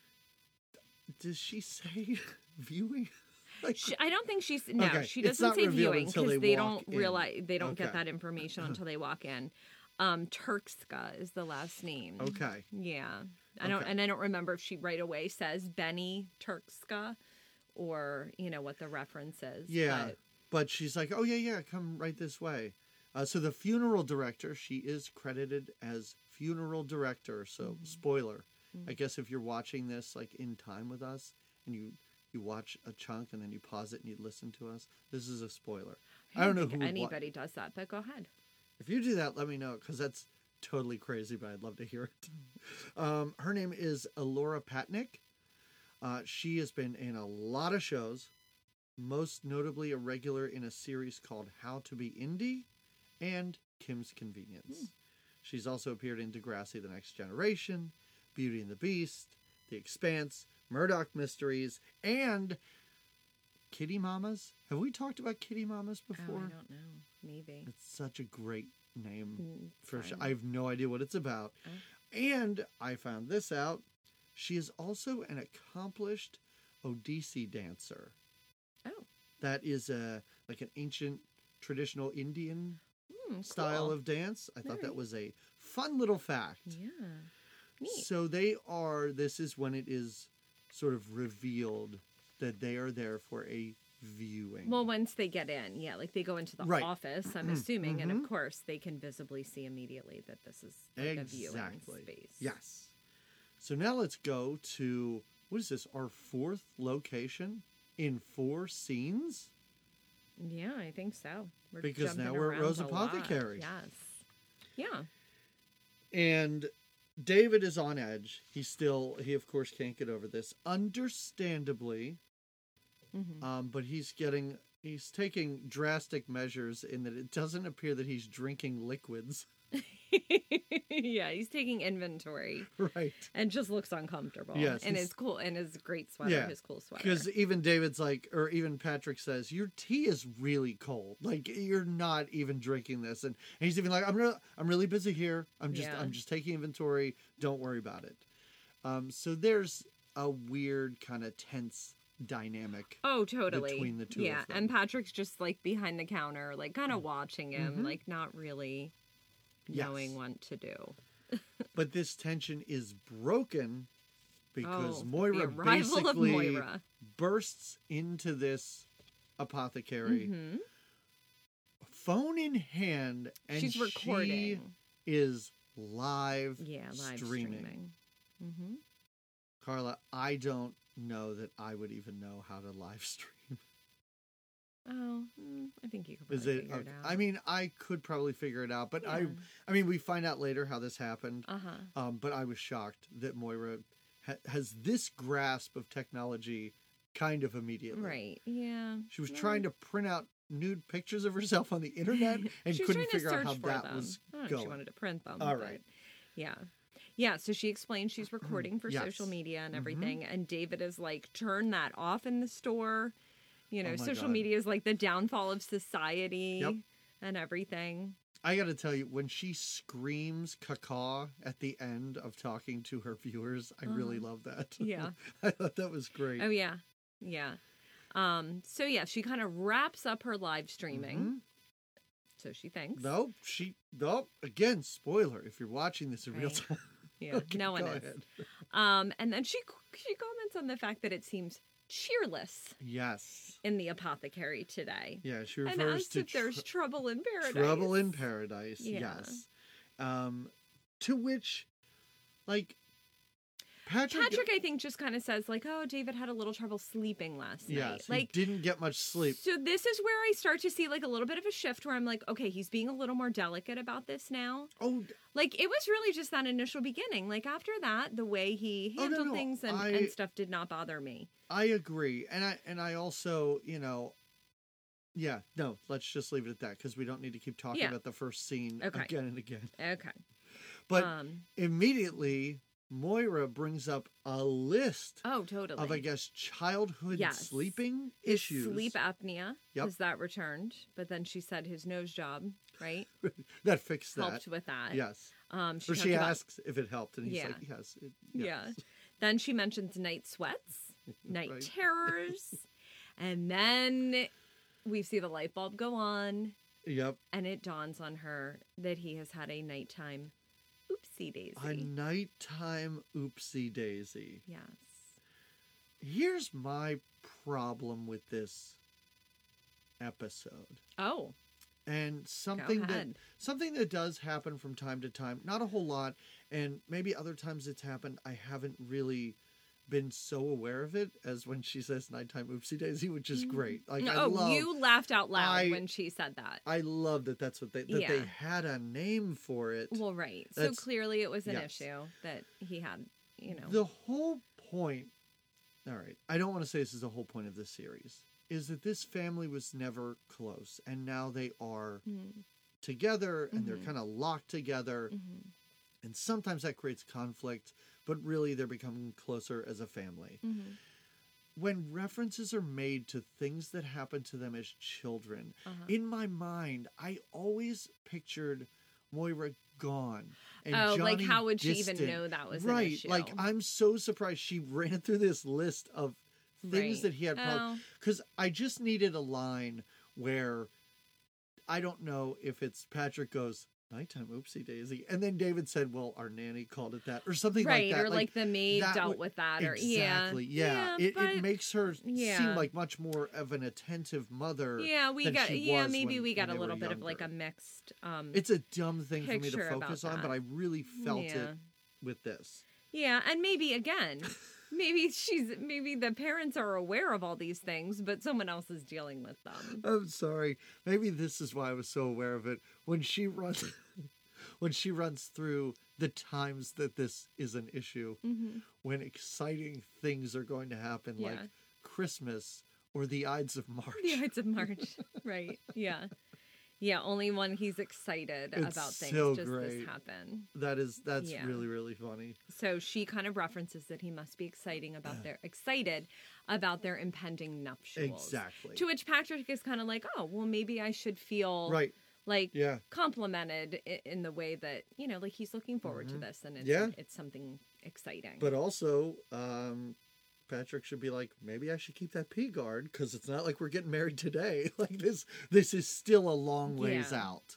C: Does she say viewing?
D: I don't think she doesn't say viewing, because they don't realize, they don't get that information until they walk in. Turkska is the last name.
C: Okay.
D: Yeah. I don't remember if she right away says Benny Turkska or, what the reference is.
C: Yeah. But she's like, oh yeah, come right this way. So the funeral director, she is credited as funeral director. So spoiler, I guess if you're watching this like in time with us and you watch a chunk and then you pause it and you listen to us, this is a spoiler. I don't know who
D: anybody does that, but go ahead.
C: If you do that, let me know, because that's totally crazy, but I'd love to hear it. Her name is Elora Patnick. She has been in a lot of shows, most notably a regular in a series called How to Be Indie and Kim's Convenience. She's also appeared in Degrassi: The Next Generation, Beauty and the Beast, The Expanse, Murdoch Mysteries, and Kitty Mamas. Have we talked about Kitty Mamas before?
D: I don't know. Maybe.
C: It's such a great name for I have no idea what it's about. And I found this out. She is also an accomplished Odissi dancer. Oh. That is like an ancient traditional Indian style of dance. I thought that was a fun little fact. Yeah. Neat. So this is when it is sort of revealed that they are there for a viewing.
D: Well, once they get in, like they go into the office, I'm assuming, and of course they can visibly see immediately that this is like a viewing space.
C: Yes. So now let's go to, what is this, our 4th location in 4 scenes?
D: Yeah, I think so.
C: Because now we're at Rose Apothecary.
D: Yes. Yeah.
C: And David is on edge. He of course can't get over this, understandably. But he's taking drastic measures in that it doesn't appear that he's drinking liquids.
D: Yeah, he's taking inventory.
C: Right.
D: And just looks uncomfortable.
C: Yes.
D: And his great sweater, his cool sweater.
C: Because even David's like, or even Patrick says, your tea is really cold. Like, you're not even drinking this. And he's even like, I'm really busy here. I'm just taking inventory. Don't worry about it. So there's a weird kind of tense dynamic.
D: Oh, totally.
C: Between the two of them.
D: And Patrick's just like behind the counter, like kind of watching him, like not really knowing what to do.
C: But this tension is broken because
D: the
C: Moira
D: arrival of
C: basically
D: Moira.
C: bursts into this apothecary, phone in hand, and
D: she's recording.
C: She is live
D: streaming.
C: Carla, I don't know that I would even know how to live stream.
D: Oh, I think you could probably figure it out.
C: I mean, I could probably figure it out, but I mean, we find out later how this happened. But I was shocked that Moira has this grasp of technology kind of immediately.
D: Right, yeah.
C: She was trying to print out nude pictures of herself on the internet and couldn't figure out how that was going.
D: She wanted to print them.
C: All right.
D: Yeah. Yeah, so she explained she's recording for social media and everything, and David is like, turn that off in the store. You know, social media is like the downfall of society and everything.
C: I got to tell you, when she screams caca at the end of talking to her viewers, I really love that.
D: Yeah.
C: I thought that was great.
D: Oh, yeah. Yeah. So, yeah, she kind of wraps up her live streaming. So she thinks.
C: Nope. Again, spoiler, if you're watching this in real time.
D: Yeah, okay, no one is. And then she comments on the fact that it seems cheerless.
C: Yes.
D: In the apothecary today.
C: Yeah, she refers to
D: there's trouble in paradise.
C: Trouble in paradise. Yes. To which, like, Patrick,
D: I think, just kind of says, like, oh, David had a little trouble sleeping last night.
C: Yes,
D: like,
C: he didn't get much sleep.
D: So this is where I start to see, like, a little bit of a shift where I'm like, okay, he's being a little more delicate about this now.
C: Oh.
D: Like, it was really just that initial beginning. Like, after that, the way he handled things and stuff did not bother me.
C: I agree. And I also, let's just leave it at that because we don't need to keep talking about the first scene again and again.
D: Okay.
C: But immediately, Moira brings up a list
D: totally.
C: of, I guess, childhood sleeping issues.
D: Sleep apnea, because that returned. But then she said his nose job, right?
C: That fixed that.
D: Helped with that.
C: Yes. She asks if it helped, and he's like, yes.
D: Yeah. Then she mentions night sweats, night terrors, and then we see the light bulb go on.
C: Yep.
D: And it dawns on her that he has had a nighttime oopsie daisy.
C: A nighttime oopsie daisy.
D: Yes.
C: Here's my problem with this episode.
D: Oh.
C: And something that does happen from time to time, not a whole lot, and maybe other times it's happened, I haven't really been so aware of it as when she says nighttime oopsie daisy, which is great. Like,
D: you laughed out loud when she said that.
C: I love that that's what they had a name for it.
D: Well, right. So clearly it was an issue that he had,
C: The whole point, all right, I don't want to say this is the whole point of this series, is that this family was never close, and now they are together, and they're kind of locked together, and sometimes that creates conflict, but really they're becoming closer as a family. When references are made to things that happened to them as children, in my mind, I always pictured Moira gone. And Johnny
D: like how would
C: distant.
D: She even know that was an issue?
C: Right, like I'm so surprised she ran through this list of things that he had problems. Because I just needed a line where I don't know if it's Patrick goes, nighttime oopsie daisy, and then David said, well, our nanny called it that, or something like that.
D: Right, or like the maid dealt with that. Or
C: exactly, it makes her seem like much more of an attentive mother.
D: Yeah, we got maybe we got a little bit of like a mixed
C: it's a dumb thing for me to focus on, but I really felt it with this.
D: Yeah, and maybe again maybe the parents are aware of all these things, but someone else is dealing with them.
C: I'm sorry. Maybe this is why I was so aware of it. When she runs through the times that this is an issue, when exciting things are going to happen, like Christmas or the Ides of March.
D: The Ides of March, right? Yeah. Yeah, only when he's excited
C: It's
D: about things
C: so
D: does
C: great.
D: this happen.
C: That's
D: Yeah.
C: really, really funny.
D: So she kind of references that he must be excited about their impending nuptials.
C: Exactly.
D: To which Patrick is kind of like, oh, well, maybe I should feel
C: Right.
D: like
C: Yeah.
D: complimented in the way that, you know, like he's looking forward to this and it's something exciting.
C: But also, Patrick should be like, maybe I should keep that P guard because it's not like we're getting married today. Like this is still a long ways out.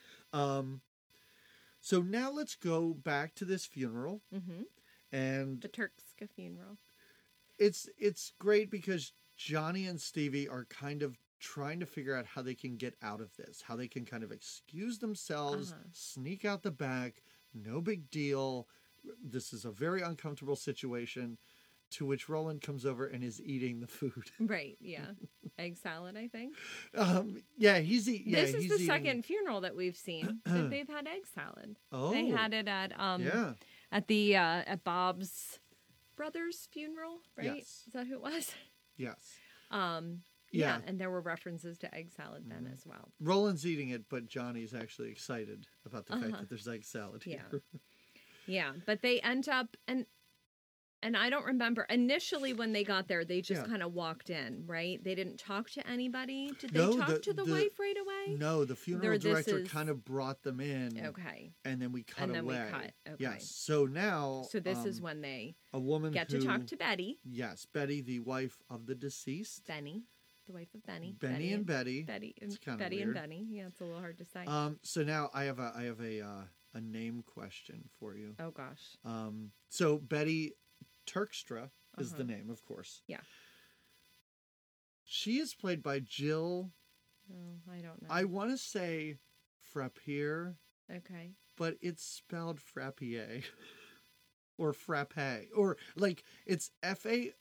C: So now let's go back to this funeral, and
D: the Turkska funeral.
C: It's great because Johnny and Stevie are kind of trying to figure out how they can get out of this, how they can kind of excuse themselves, sneak out the back, no big deal. This is a very uncomfortable situation. To which Roland comes over and is eating the food.
D: Right, yeah. Egg salad, I think.
C: He's eating. Yeah,
D: this is the second funeral that we've seen that they've had egg salad.
C: Oh.
D: They had it at at Bob's brother's funeral, right?
C: Yes.
D: Is that who it was?
C: Yes.
D: Yeah, and there were references to egg salad then as well.
C: Roland's eating it, but Johnny's actually excited about the fact that there's egg salad here.
D: Yeah. Yeah, but they end up and I don't remember. Initially, when they got there, they just kind of walked in, right? They didn't talk to anybody. Did they talk to the wife right away?
C: No, the funeral director kind of brought them in.
D: Okay.
C: And then we cut away.
D: We cut. Okay.
C: Yes. So now...
D: So this is when they
C: a woman
D: get to talk to Betty.
C: Yes, Betty, the wife of the deceased.
D: Benny, the wife of Benny.
C: Betty and Betty.
D: Betty
C: it's kind
D: Betty
C: of weird.
D: and Benny. Yeah, it's a little hard to say.
C: So now I have a name question for you.
D: Oh, gosh.
C: So Betty... Turkstra is the name, of course.
D: Yeah.
C: She is played by Jill.
D: Oh, I don't know.
C: I want to say Frappier.
D: Okay.
C: But it's spelled Frappier. Or Frappe. Or like it's Frappier.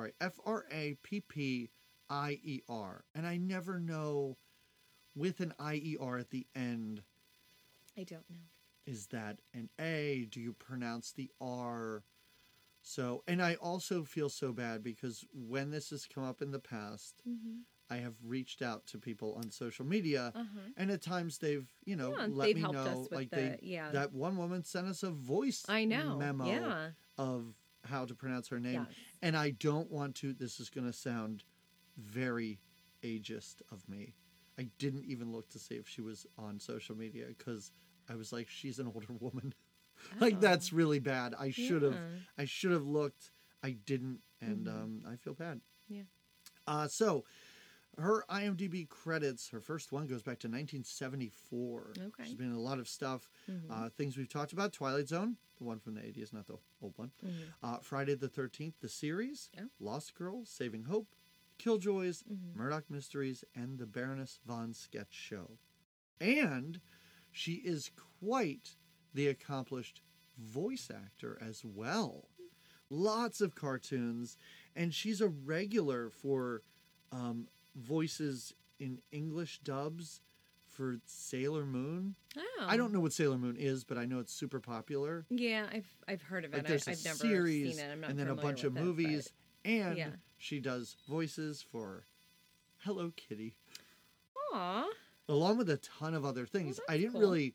C: And I never know with an IER at the end.
D: I don't know.
C: Is that an A? Do you pronounce the R? So, and I also feel so bad because when this has come up in the past, I have reached out to people on social media, and at times they've, let me know, like that one woman sent us a voice memo of how to pronounce her name, and I don't want to. This is going to sound very ageist of me. I didn't even look to see if she was on social media because I was like, she's an older woman. Like that's really bad. I should have looked. I didn't, and I feel bad.
D: Yeah.
C: So her IMDb credits, her first one goes back to 1974.
D: Okay.
C: She's been in a lot of stuff. Things we've talked about: Twilight Zone, the one from the 80s, not the old one. Friday the 13th, the series, Lost Girl, Saving Hope, Killjoys, Murdoch Mysteries, and the Baroness von Sketch Show. And she is quite the accomplished voice actor as well. Lots of cartoons, and she's a regular for voices in English dubs for Sailor Moon.
D: Oh.
C: I don't know what Sailor Moon is, but I know it's super popular.
D: Yeah, I've heard of it.
C: Like there's
D: I've never
C: series,
D: seen it. I'm not
C: and then a bunch of movies, and she does voices for Hello Kitty.
D: Aww.
C: Along with a ton of other things.
D: Well,
C: I didn't really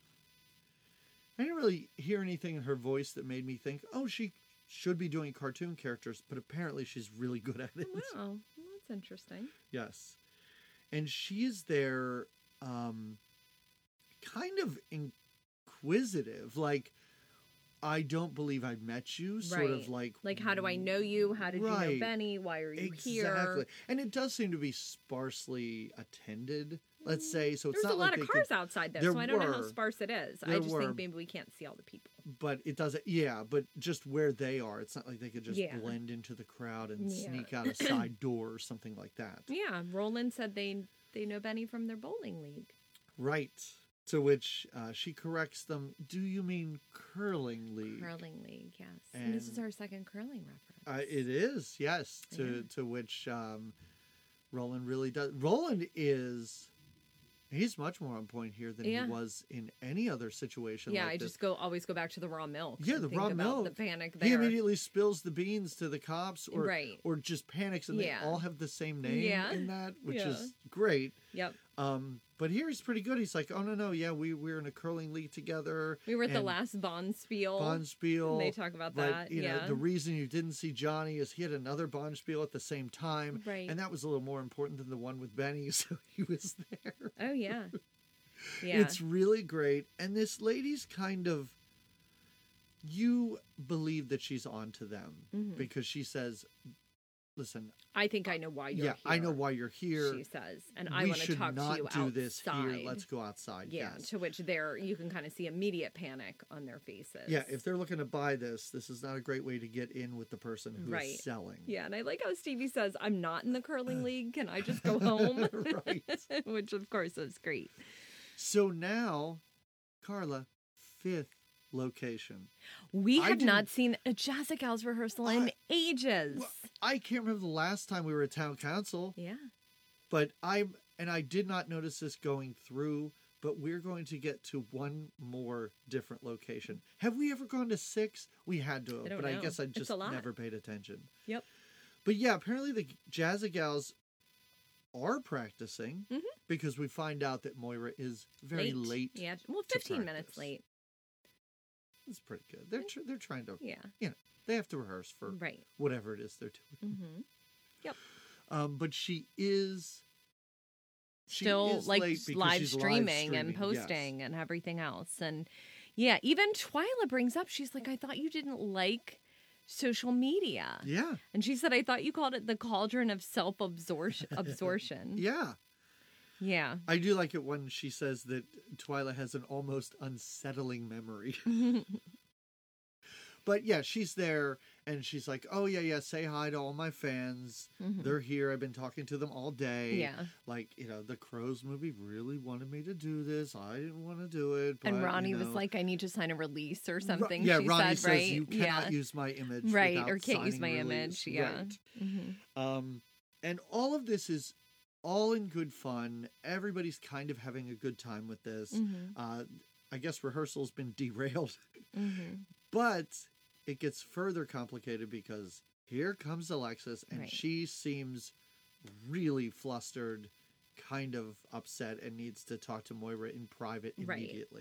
C: hear anything in her voice that made me think, oh, she should be doing cartoon characters, but apparently she's really good at it.
D: Wow, well, that's interesting.
C: Yes. And she's there kind of inquisitive, like, I don't believe I met you, sort of like...
D: Like, how do I know you? How did you know Benny? Why are you here?
C: Exactly. And it does seem to be sparsely attended, let's say. So it's
D: There's
C: not
D: a lot of cars outside, though, so I don't know how sparse it is. I just think maybe we can't see all the people.
C: But it doesn't... Yeah, but just where they are, it's not like they could just blend into the crowd and sneak out a side door or something like that.
D: Yeah, Roland said they know Benny from their bowling league.
C: Right. To which she corrects them, do you mean curling league?
D: Curling league, yes. And this is our second curling reference.
C: It is, yes. To which Roland really does. Roland is... He's much more on point here than he was in any other situation.
D: Yeah,
C: like
D: I
C: this.
D: just always go back to the raw milk.
C: Yeah, the raw milk.
D: The panic there.
C: He immediately spills the beans to the cops, or just panics, and they all have the same name in that, which is great.
D: Yep.
C: But here he's pretty good. He's like, oh, no, yeah, we're in a curling league together.
D: We were at the last Bonspiel. They talk about that,
C: you know, the reason you didn't see Johnny is he had another Bonspiel at the same time.
D: Right.
C: And that was a little more important than the one with Benny, so he was there.
D: Oh, yeah. Yeah.
C: It's really great. And this lady's kind of, you believe that she's on to them because she says, listen,
D: I think I know why you're here.
C: Yeah, I know why you're here.
D: She says, and I want to talk to you outside.
C: We should not do this here. Let's go outside.
D: Yeah,
C: yes.
D: To which you can kind of see immediate panic on their faces.
C: Yeah, if they're looking to buy this is not a great way to get in with the person who is selling.
D: Yeah, and I like how Stevie says, I'm not in the curling league. Can I just go home?
C: Right.
D: Which, of course, is great.
C: So now, Carla, 5th location.
D: We have not seen a Jazzy Gals rehearsal in ages.
C: Well, I can't remember the last time we were at town council.
D: Yeah.
C: But I did not notice this going through, but we're going to get to one more different location. Have we ever gone to 6? We had to have, I guess I just never paid attention.
D: Yep.
C: But yeah, apparently the Jazzy Gals are practicing because we find out that Moira is very late.
D: Yeah, well, 15 minutes late.
C: It's pretty good. They're trying to,
D: you
C: know, they have to rehearse for whatever it is they're doing.
D: Mm-hmm. Yep.
C: But she is
D: still like live streaming and posting and everything else. And yeah, even Twyla brings up, she's like, I thought you didn't like social media.
C: Yeah.
D: And she said, I thought you called it the cauldron of self-absorption.
C: Yeah.
D: Yeah.
C: I do like it when she says that Twyla has an almost unsettling memory. But yeah, she's there and she's like, oh, yeah, say hi to all my fans. They're here. I've been talking to them all day.
D: Yeah.
C: Like, you know, the Crows movie really wanted me to do this. I didn't want to do it. But,
D: and Ronnie was like, I need to sign a release or something.
C: Ronnie
D: said,
C: says,
D: right?
C: you cannot use my image.
D: Right, or can't use my image. Yeah.
C: Right. And all of this is all in good fun. Everybody's kind of having a good time with this. I guess rehearsal's been derailed. But it gets further complicated because here comes Alexis and she seems really flustered, kind of upset, and needs to talk to Moira in private immediately.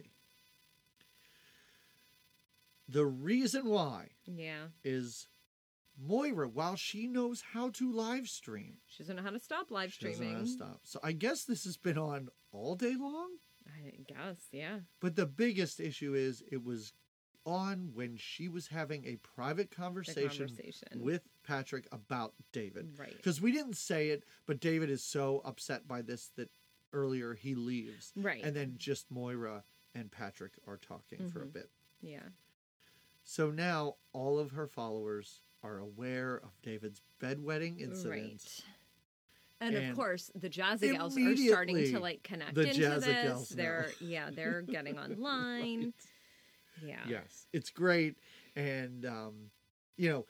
C: The reason why is Moira, while she knows how to live stream,
D: she doesn't know how to stop live streaming.
C: She doesn't know how to stop. So I guess this has been on all day long?
D: I guess, yeah.
C: But the biggest issue is it was on when she was having a private conversation with Patrick about David.
D: Right.
C: Because we didn't say it, but David is so upset by this that earlier he leaves.
D: Right.
C: And then just Moira and Patrick are talking for a bit.
D: Yeah.
C: So now all of her followers are aware of David's bedwetting incident.
D: Right. And of course, the Jazzy Gals are starting to like connect into this. They're getting online. Yeah.
C: Yes, it's great, and you know,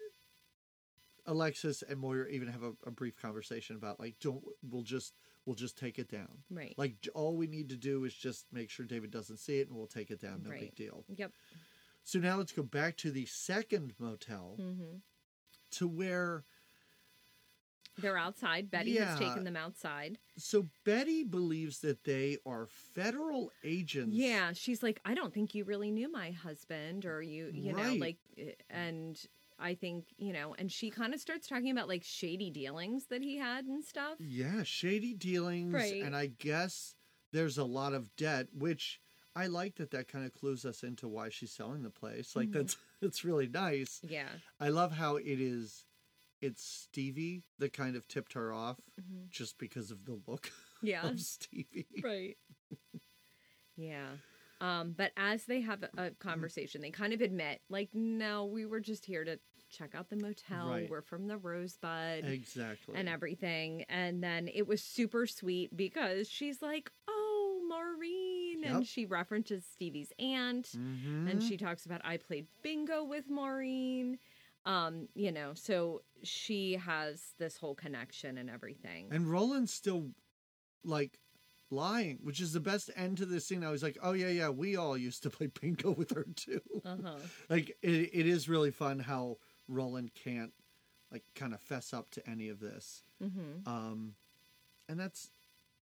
C: Alexis and Moira even have a brief conversation about like, we'll just take it down.
D: Right.
C: Like all we need to do is just make sure David doesn't see it, and we'll take it down. No big deal.
D: Yep.
C: So now let's go back to the second motel, to where
D: they're outside. Betty has taken them outside.
C: So Betty believes that they are federal agents.
D: Yeah, she's like, I don't think you really knew my husband, or you know, like, and I think, you know, and she kind of starts talking about like shady dealings that he had and stuff.
C: Yeah, shady dealings. Right. And I guess there's a lot of debt, which I like that kind of clues us into why she's selling the place. Like that's really nice.
D: Yeah.
C: I love how it's Stevie that kind of tipped her off just because of the look of Stevie.
D: Right. Yeah. But as they have a conversation, they kind of admit, like, no, we were just here to check out the motel. Right. We're from the Rosebud.
C: Exactly.
D: And everything. And then it was super sweet because she's like, oh, Maureen. Yep. And she references Stevie's aunt. And she talks about, I played bingo with Maureen. You know, so she has this whole connection and everything.
C: And Roland's still like lying, which is the best end to this scene. I was like, oh yeah, we all used to play bingo with her too. Like it is really fun how Roland can't like kind of fess up to any of this. And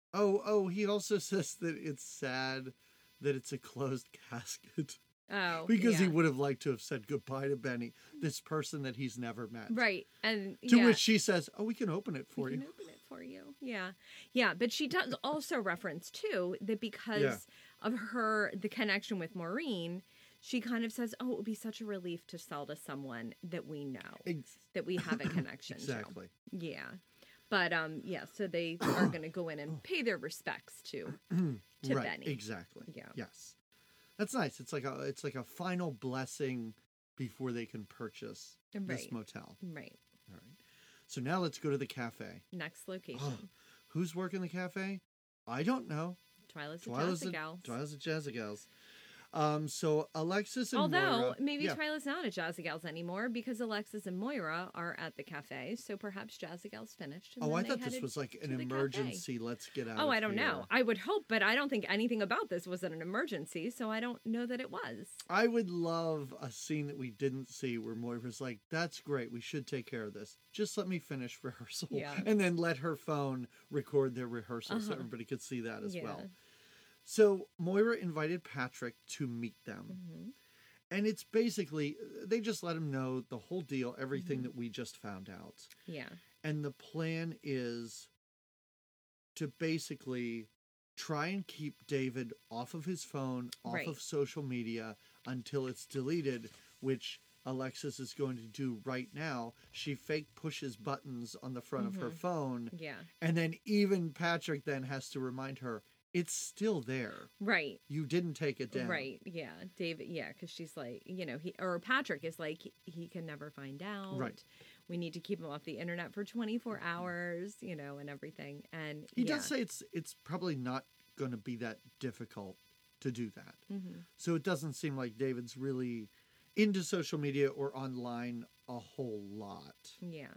C: Oh, he also says that it's sad that it's a closed casket.
D: Oh,
C: because he would have liked to have said goodbye to Benny, this person that he's never met.
D: Right. And
C: to which she says, "Oh, we can open it for you."
D: We can open it for you. Yeah. Yeah. But she does also reference, too, that because of the connection with Maureen, she kind of says, oh, it would be such a relief to sell to someone that we know, that we have a connection
C: exactly.
D: to. Yeah. But, so they are going to go in and pay their respects to
C: right,
D: Benny.
C: Exactly.
D: Yeah.
C: Yes. That's nice. It's like a final blessing before they can purchase this motel.
D: Right.
C: All right. So now let's go to the cafe.
D: Next location.
C: Oh, who's working the cafe? I don't know.
D: Twyla's the Jazzagals.
C: Twyla's the Jazzagals. So Alexis and
D: Moira... maybe
C: yeah.
D: Twyla's not a Jazzagals anymore because Alexis and Moira are at the cafe. So perhaps Jazzagals finished. And
C: I thought this was like an emergency.
D: Cafe.
C: Let's get out.
D: Oh, I don't know. I would hope, but I don't think anything about this was an emergency. So I don't know that it was.
C: I would love a scene that we didn't see where Moira's like, "That's great. We should take care of this. Just let me finish rehearsal."
D: Yeah.
C: And then let her phone record their rehearsal so everybody could see that as well. So Moira invited Patrick to meet them. Mm-hmm. And it's basically, they just let him know the whole deal, everything that we just found out.
D: Yeah.
C: And the plan is to basically try and keep David off of his phone, off of social media until it's deleted, which Alexis is going to do right now. She fake pushes buttons on the front of her phone.
D: Yeah.
C: And then even Patrick then has to remind her, it's still there.
D: Right.
C: You didn't take it down.
D: Right. Yeah. David, because she's like, Patrick is like, he can never find out.
C: Right.
D: We need to keep him off the internet for 24 hours, and everything. And
C: he does say it's probably not going to be that difficult to do that. Mm-hmm. So it doesn't seem like David's really into social media or online a whole lot.
D: Yeah.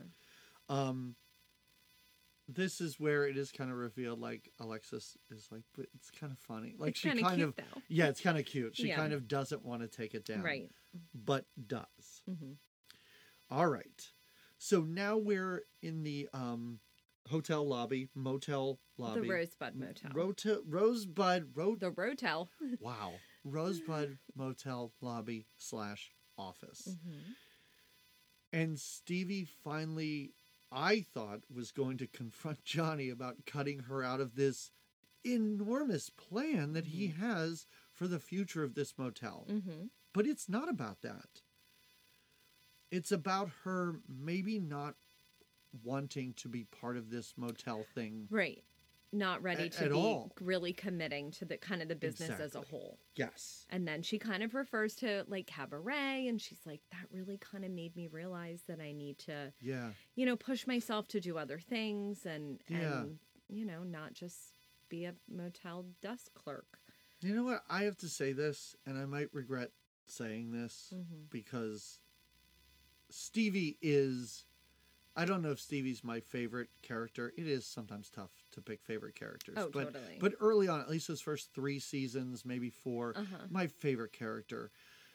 C: This is where it is kind of revealed, like Alexis is like, but it's kind of funny. Like
D: it's
C: she kind
D: cute,
C: of,
D: though.
C: Yeah, it's kind of cute. She kind of doesn't want to take it down,
D: right?
C: But does.
D: Mm-hmm.
C: All right. So now we're in the motel lobby.
D: The Rosebud Motel.
C: The
D: Rotel.
C: Wow. Rosebud Motel lobby / office.
D: Mm-hmm.
C: And Stevie finally, I thought, was going to confront Johnny about cutting her out of this enormous plan that he has for the future of this motel.
D: Mm-hmm.
C: But it's not about that. It's about her maybe not wanting to be part of this motel thing.
D: Right. Not ready to be
C: all.
D: Really committing to the kind of the business as a whole.
C: Yes.
D: And then she kind of refers to like cabaret, and she's like, that really kind of made me realize that I need to, push myself to do other things and not just be a motel desk clerk.
C: You know what? I have to say this, and I might regret saying this because Stevie is, I don't know if Stevie's my favorite character. It is sometimes tough to pick favorite characters.
D: Oh, totally.
C: But early on, at least those first 3 seasons, maybe 4, my favorite character.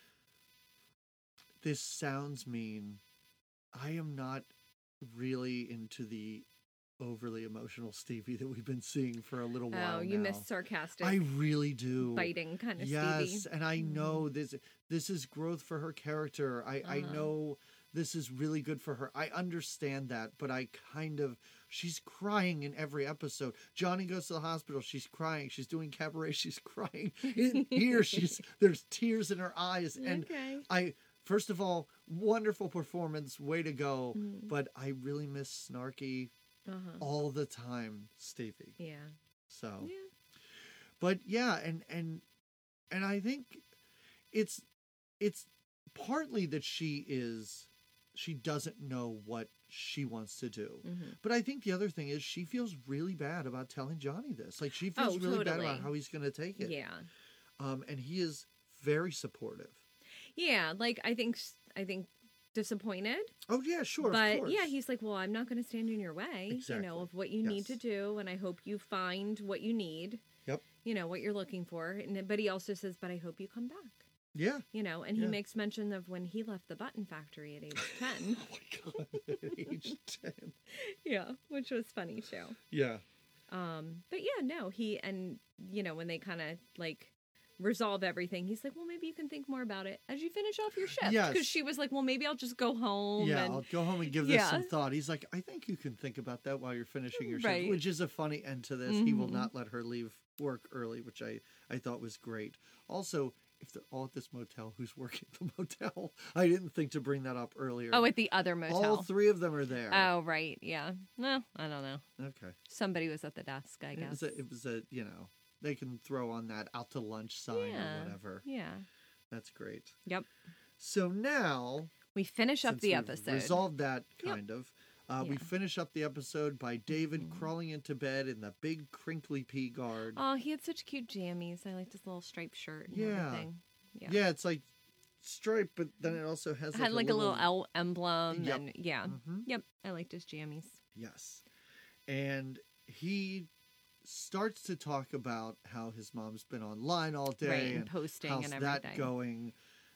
C: This sounds mean. I am not really into the overly emotional Stevie that we've been seeing for a little while now.
D: Oh, you miss sarcastic.
C: I really do.
D: Biting kind of
C: Stevie.
D: Yes,
C: and I know this is growth for her character. I know this is really good for her. I understand that, but she's crying in every episode. Johnny goes to the hospital, she's crying. She's doing cabaret, she's crying. In here, there's tears in her eyes. And first of all, wonderful performance, way to go. But I really miss snarky all the time, Stevie.
D: Yeah.
C: So, but yeah, and I think it's partly that she doesn't know what she wants to do. But I think the other thing is she feels really bad about telling Johnny this. Like she feels really bad about how he's going to take it.
D: Yeah.
C: And he is very supportive.
D: Yeah, like I think disappointed.
C: Oh yeah, sure.
D: But
C: of course.
D: yeah, he's like, well, I'm not going to stand in your way, of what you need to do, and I hope you find what you need.
C: Yep.
D: What you're looking for, but he also says, but I hope you come back.
C: Yeah.
D: And he makes mention of when he left the button factory at age 10.
C: Oh my God, at age 10.
D: Yeah, which was funny too.
C: Yeah.
D: But yeah, no, when they kind of like resolve everything, he's like, well, maybe you can think more about it as you finish off your shift.
C: Yes.
D: Because she was like, well, maybe I'll just go home.
C: Yeah, I'll go home and give this some thought. He's like, I think you can think about that while you're finishing your shift, which is a funny end to this. He will not let her leave work early, which I thought was great. Also, if they're all at this motel, who's working at the motel? I didn't think to bring that up earlier.
D: Oh, at the other motel.
C: All three of them are there.
D: Oh, right. Yeah. Well, I don't know.
C: Okay.
D: Somebody was at the desk, I guess.
C: It was a they can throw on that out to lunch sign or whatever.
D: Yeah.
C: That's great.
D: Yep.
C: So now
D: we finish up the episode.
C: Resolved that kind of. We finish up the episode by David crawling into bed in the big crinkly pea guard.
D: Oh, he had such cute jammies. I liked his little striped shirt and everything.
C: Yeah, it's like striped, but then it also has
D: a little L emblem.
C: Yep.
D: And yep, I liked his jammies.
C: Yes. And he starts to talk about how his mom's been online all day
D: and posting
C: how's
D: and everything.
C: That going?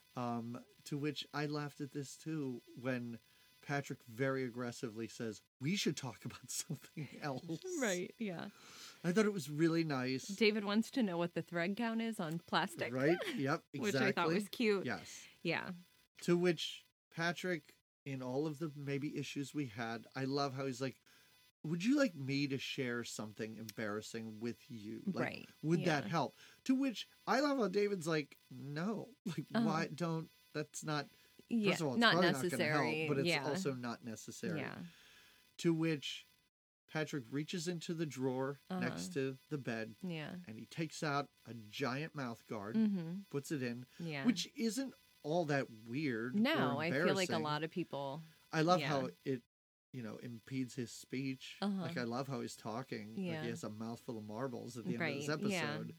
C: To which I laughed at this too when Patrick very aggressively says, we should talk about something else.
D: Right, yeah.
C: I thought it was really nice.
D: David wants to know what the thread count is on plastic.
C: Right, yep, exactly.
D: Which I thought was cute.
C: Yes.
D: Yeah.
C: To which Patrick, in all of the maybe issues we had, I love how he's like, would you like me to share something embarrassing with you? Like,
D: right.
C: Would that help? To which I love how David's like, no. Like, why don't, that's not... First of all, it's
D: not
C: probably
D: necessary.
C: not going to help, but it's also not necessary.
D: Yeah.
C: To which Patrick reaches into the drawer next to the bed.
D: Yeah.
C: And he takes out a giant mouth guard, puts it in, which isn't all that weird.
D: No, I feel like a lot of people.
C: I love how it, impedes his speech. Like, I love how he's talking. Yeah. Like, he has a mouthful of marbles at the end of this episode.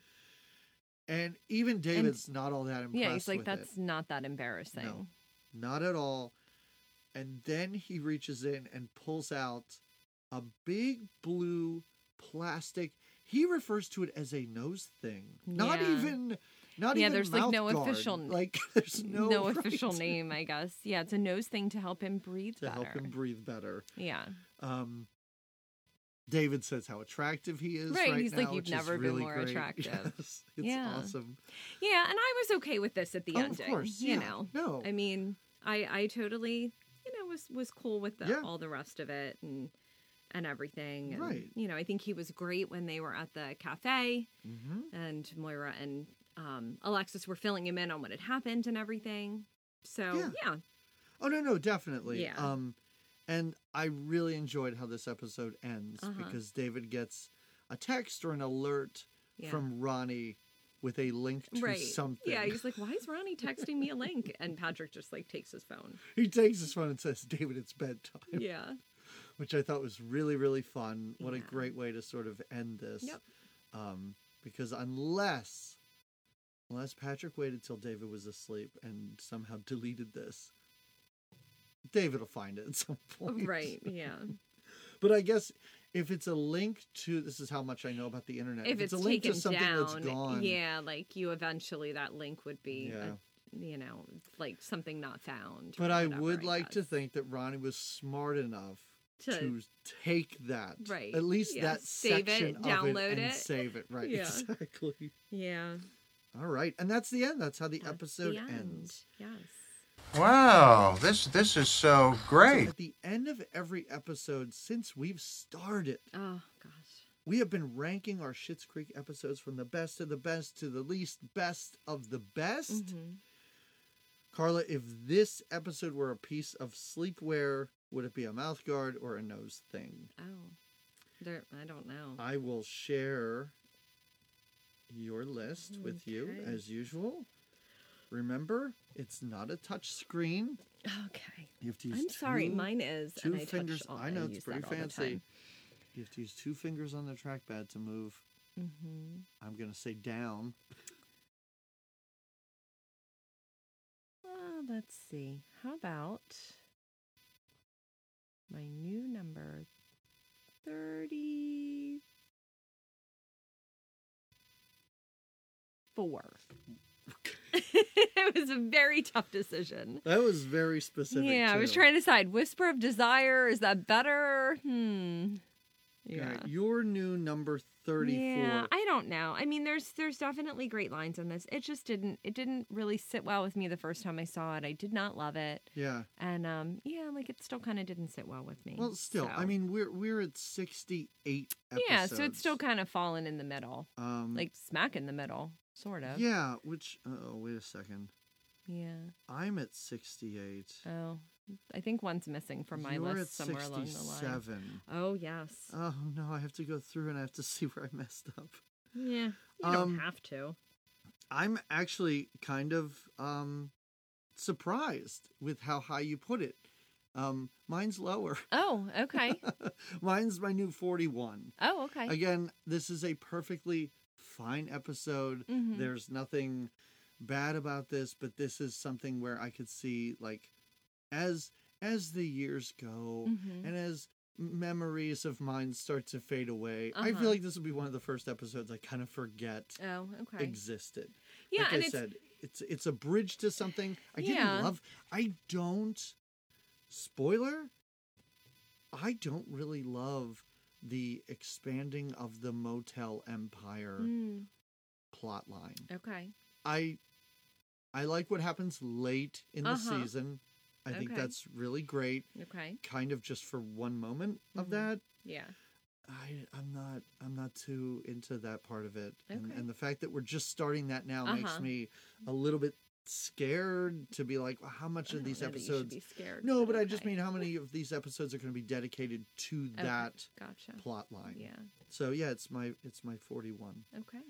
C: Yeah. And even David's not all that impressed. Yeah,
D: he's like, that's not that embarrassing.
C: No, not at all. And then he reaches in and pulls out a big blue plastic. He refers to it as a nose thing. Not even
D: there's like no
C: guard.
D: official
C: there's no
D: official name, I guess. Yeah, it's a nose thing to help him breathe better.
C: To help him breathe better.
D: Yeah.
C: David says how attractive he is right
D: he's
C: now,
D: like, you've never been more
C: great.
D: attractive.
C: Yes, it's awesome.
D: Yeah, and I was okay with this at the ending. Of
C: course,
D: No. I mean, I totally, was cool with all the rest of it and everything. And,
C: right.
D: I think he was great when they were at the cafe and Moira and Alexis were filling him in on what had happened and everything. So, yeah.
C: Oh, no, definitely.
D: Yeah.
C: And I really enjoyed how this episode ends because David gets a text or an alert from Ronnie with a link to something.
D: Yeah, he's like, why is Ronnie texting me a link? And Patrick just takes his phone.
C: He takes his phone and says, David, it's bedtime.
D: Yeah.
C: Which I thought was really, really fun. What a great way to sort of end this.
D: Yep.
C: Because unless Patrick waited till David was asleep and somehow deleted this, David will find it at some point.
D: Right, yeah.
C: But I guess if it's a link to, this is how much I know about the internet.
D: If
C: it's a link to something that's gone.
D: Yeah, like you eventually, that link would be, like something not found.
C: But I would like to think that Ronnie was smart enough to take that.
D: Right.
C: At least that
D: save
C: section
D: it,
C: of
D: download
C: it and save it. Right,
D: yeah.
C: Exactly.
D: Yeah.
C: All right. And that's the end. That's how the episode ends.
D: Yes.
E: Wow, this is so great.
C: So at the end of every episode since we've started,
D: oh gosh,
C: we have been ranking our Schitt's Creek episodes from the best of the best to the least best of the best. Carla, if this episode were a piece of sleepwear, would it be a mouth guard or a nose thing?
D: Oh, I don't know.
C: I will share your list with you as usual. Remember, it's not a touch screen.
D: Okay.
C: You have to use
D: I'm sorry, mine is.
C: Two
D: and
C: fingers. I know, it's pretty
D: that
C: fancy. You have to use 2 fingers on the trackpad to move. I'm going to say down.
D: Let's see. How about my new number 34. It was a very tough decision.
C: That was very specific.
D: Yeah, too. I was trying to decide. Whisper of Desire, is that better? Yeah.
C: Right, Your new number 34.
D: Yeah, I don't know. I mean, there's definitely great lines in this. It just didn't really sit well with me the first time I saw it. I did not love it.
C: Yeah.
D: And like it still kind of didn't sit well with me.
C: Well, still,
D: so.
C: I mean, we're at 68 episodes.
D: Yeah, so it's still kind of fallen in the middle. Like smack in the middle, sort of.
C: Yeah, which wait a second.
D: Yeah.
C: I'm at 68.
D: Oh. I think one's missing from my
C: You're
D: list
C: at
D: somewhere along the line.
C: 67.
D: Oh, yes.
C: Oh, no, I have to go through and I have to see where I messed up.
D: Yeah, you don't have to.
C: I'm actually kind of surprised with how high you put it. Mine's lower.
D: Oh, okay.
C: Mine's my new 41.
D: Oh, okay.
C: Again, this is a perfectly fine episode.
D: Mm-hmm.
C: There's nothing bad about this, but this is something where I could see, like, as the years go
D: Mm-hmm.
C: and as memories of mine start to fade away, I feel like this will be one of the first episodes I kind of forget existed.
D: Yeah,
C: like
D: and
C: I said, it's a bridge to something. Spoiler, I don't really love the expanding of the Motel Empire plot line.
D: Okay.
C: I like what happens late in the season. I think that's really great.
D: Okay.
C: Kind of just for one moment of that.
D: Yeah.
C: I'm not too into that part of it.
D: Okay.
C: And the fact that we're just starting that now makes me a little bit scared to be like, well, how much of these episodes?
D: You should be scared.
C: No, but I just mean how many of these episodes are going to be dedicated to that plot line.
D: Yeah.
C: So yeah, it's my 41.
D: Okay.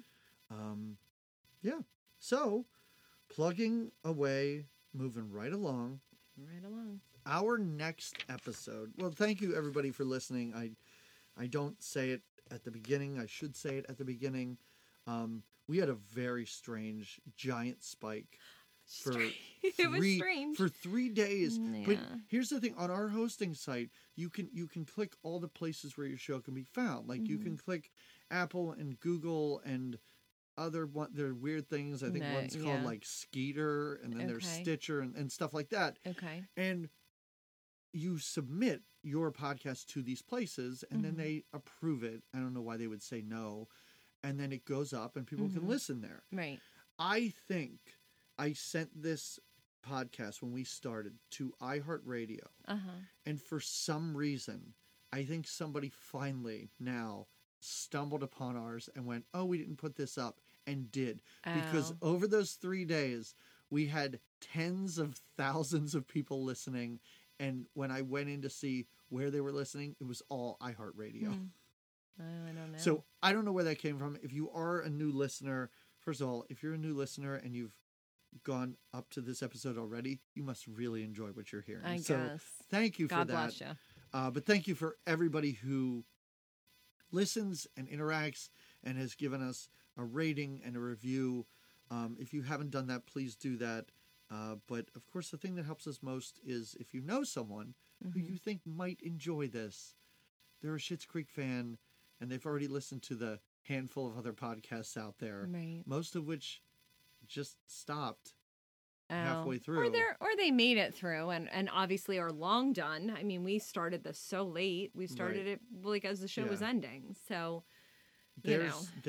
C: Yeah. So, plugging away, moving right along.
D: Right along.
C: Our next episode. Well, thank you everybody for listening. I don't say it at the beginning. I should say it at the beginning. We had a very strange giant spike for
D: it was strange.
C: For 3 days.
D: Yeah.
C: But here's the thing: on our hosting site, you can click all the places where your show can be found. Like you can click Apple and Google and other there are weird things. I think one's called like Skeeter, and then there's Stitcher and stuff like that.
D: Okay.
C: And you submit your podcast to these places, and then they approve it. I don't know why they would say no. And then it goes up, and people can listen there.
D: Right.
C: I think I sent this podcast when we started to iHeartRadio. And for some reason, I think somebody finally now stumbled upon ours and went, oh, we didn't put this up, and did. Because over those 3 days, we had tens of thousands of people listening. And when I went in to see where they were listening, it was all iHeartRadio.
D: I don't know.
C: So I don't know where that came from. If you are a new listener, first of all, if you're a new listener and you've gone up to this episode already, you must really enjoy what you're hearing.
D: I guess.
C: Thank you for that.
D: God bless you.
C: But thank you for everybody who listens and interacts and has given us a rating and a review. If you haven't done that, please do that. But of course, the thing that helps us most is if you know someone who you think might enjoy this. They're a Schitt's Creek fan, and they've already listened to the handful of other podcasts out there, most of which just stopped halfway through.
D: Or they made it through and obviously are long done. I mean, we started this so late. We started it like as the show was ending. So, there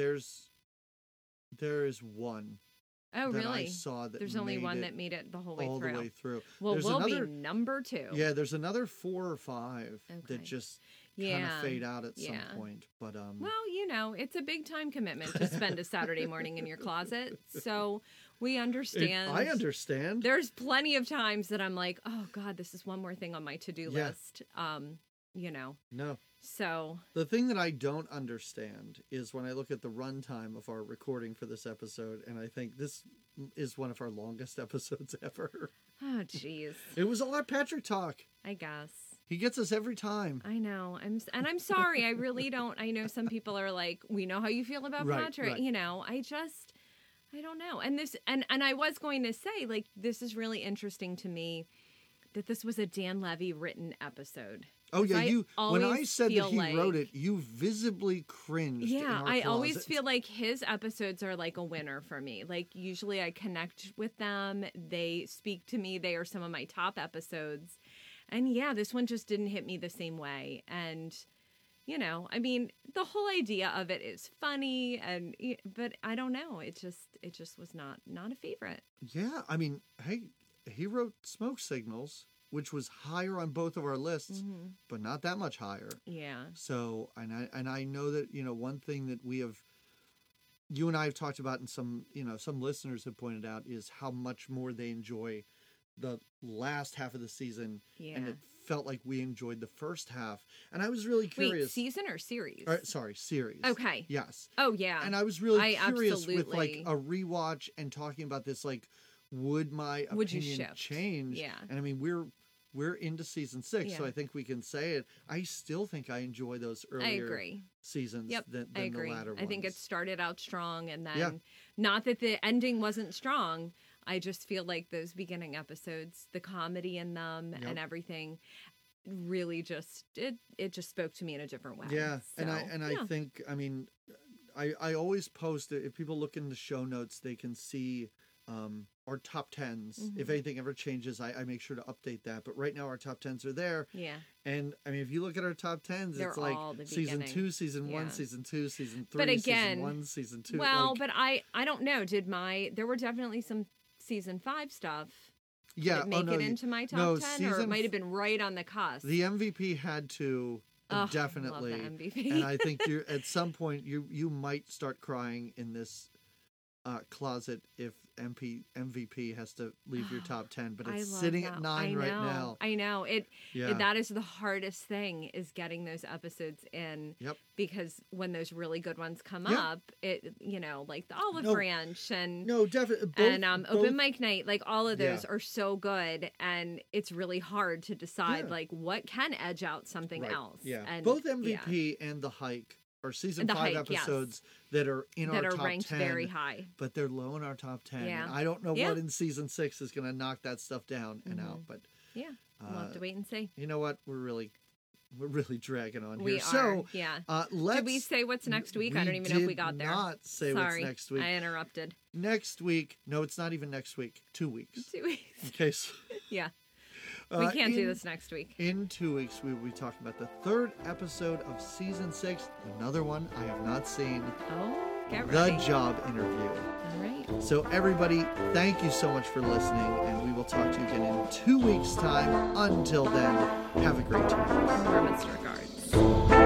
D: is one. Oh, really?
C: I saw that
D: there's only one that made it the whole way through.
C: All the way through.
D: Well, we'll be number 2.
C: Yeah, there's another 4 or 5 that just kind of fade out at some point. But
D: well, it's a big time commitment to spend a Saturday morning in your closet. So we understand.
C: I understand.
D: There's plenty of times that I'm like, oh God, this is one more thing on my to-do list.
C: No.
D: So
C: the thing that I don't understand is when I look at the runtime of our recording for this episode, and I think this is one of our longest episodes ever.
D: Oh, jeez.
C: It was all our Patrick talk.
D: I guess.
C: He gets us every time.
D: I know. I'm sorry. I really don't. I know some people are like, we know how you feel about Patrick. Right. I don't know. And I was going to say, like, this is really interesting to me that this was a Dan Levy written episode.
C: Oh yeah, when I said that he wrote it, you visibly cringed.
D: Yeah, I always feel like his episodes are like a winner for me. Like usually I connect with them, they speak to me, they are some of my top episodes. And yeah, this one just didn't hit me the same way. And you know, I mean, the whole idea of it is funny, but I don't know. It just was not a favorite.
C: Yeah, I mean, hey, he wrote Smoke Signals, which was higher on both of our lists, but not that much higher.
D: Yeah.
C: So, and I know that, you know, one thing that you and I have talked about, and some listeners have pointed out, is how much more they enjoy the last half of the season.
D: Yeah.
C: And it felt like we enjoyed the first half. And I was really curious.
D: Wait, season or series?
C: Sorry, series.
D: Okay.
C: Yes.
D: Oh, yeah.
C: And I was really curious with like a rewatch and talking about this, like, would my opinion change?
D: Yeah.
C: And I mean, we're into season 6, so I think we can say it. I still think I enjoy those earlier seasons than the latter ones.
D: I think it started out strong, and then not that the ending wasn't strong. I just feel like those beginning episodes, the comedy in them and everything, really just it just spoke to me in a different way.
C: Yeah,
D: so,
C: I think, I mean, I always post, if people look in the show notes, they can see our top 10s. If anything ever changes, I make sure to update that. But right now our top 10s are there.
D: Yeah.
C: And I mean, if you look at our top 10s,
D: They're
C: it's like season 2, season 1, season 2, season 3,
D: but again,
C: season 1, season 2.
D: Well, but I don't know. There were definitely some season 5 stuff.
C: Yeah.
D: Did it make it into my top 10, or it might have been right on the cusp.
C: The MVP had to. Definitely.
D: I love the MVP.
C: And I think at some point you might start crying in this closet if MVP has to leave your top 10, but it's sitting at 9 right now.
D: I know that is the hardest thing, is getting those episodes in.
C: Yep.
D: Because when those really good ones come up, it, you know, like the Olive Branch and
C: definitely
D: Open Mic Night, like all of those are so good, and it's really hard to decide like what can edge out something else.
C: Yeah,
D: and,
C: both MVP and The Hike are season 5 episodes that are in our top 10. That are ranked
D: very high.
C: But they're low in our top 10.
D: Yeah.
C: And I don't know what in season 6 is going to knock that stuff down and out. But
D: yeah, we'll have to wait and see.
C: You know what? We're really dragging on here.
D: We are.
C: So,
D: did we say what's next week? I don't even know if we got there.
C: Not say what's next week.
D: I interrupted.
C: Next week. No, it's not even next week. 2 weeks.
D: 2 weeks.
C: Okay. So,
D: yeah. We can't do this next week.
C: In 2 weeks, we will be talking about the 3rd episode of season 6. Another one I have not seen.
D: Oh, get ready.
C: The Job Interview.
D: All right.
C: So everybody, thank you so much for listening, and we will talk to you again in 2 weeks' time. Until then, have a great time.
D: Warmest regards.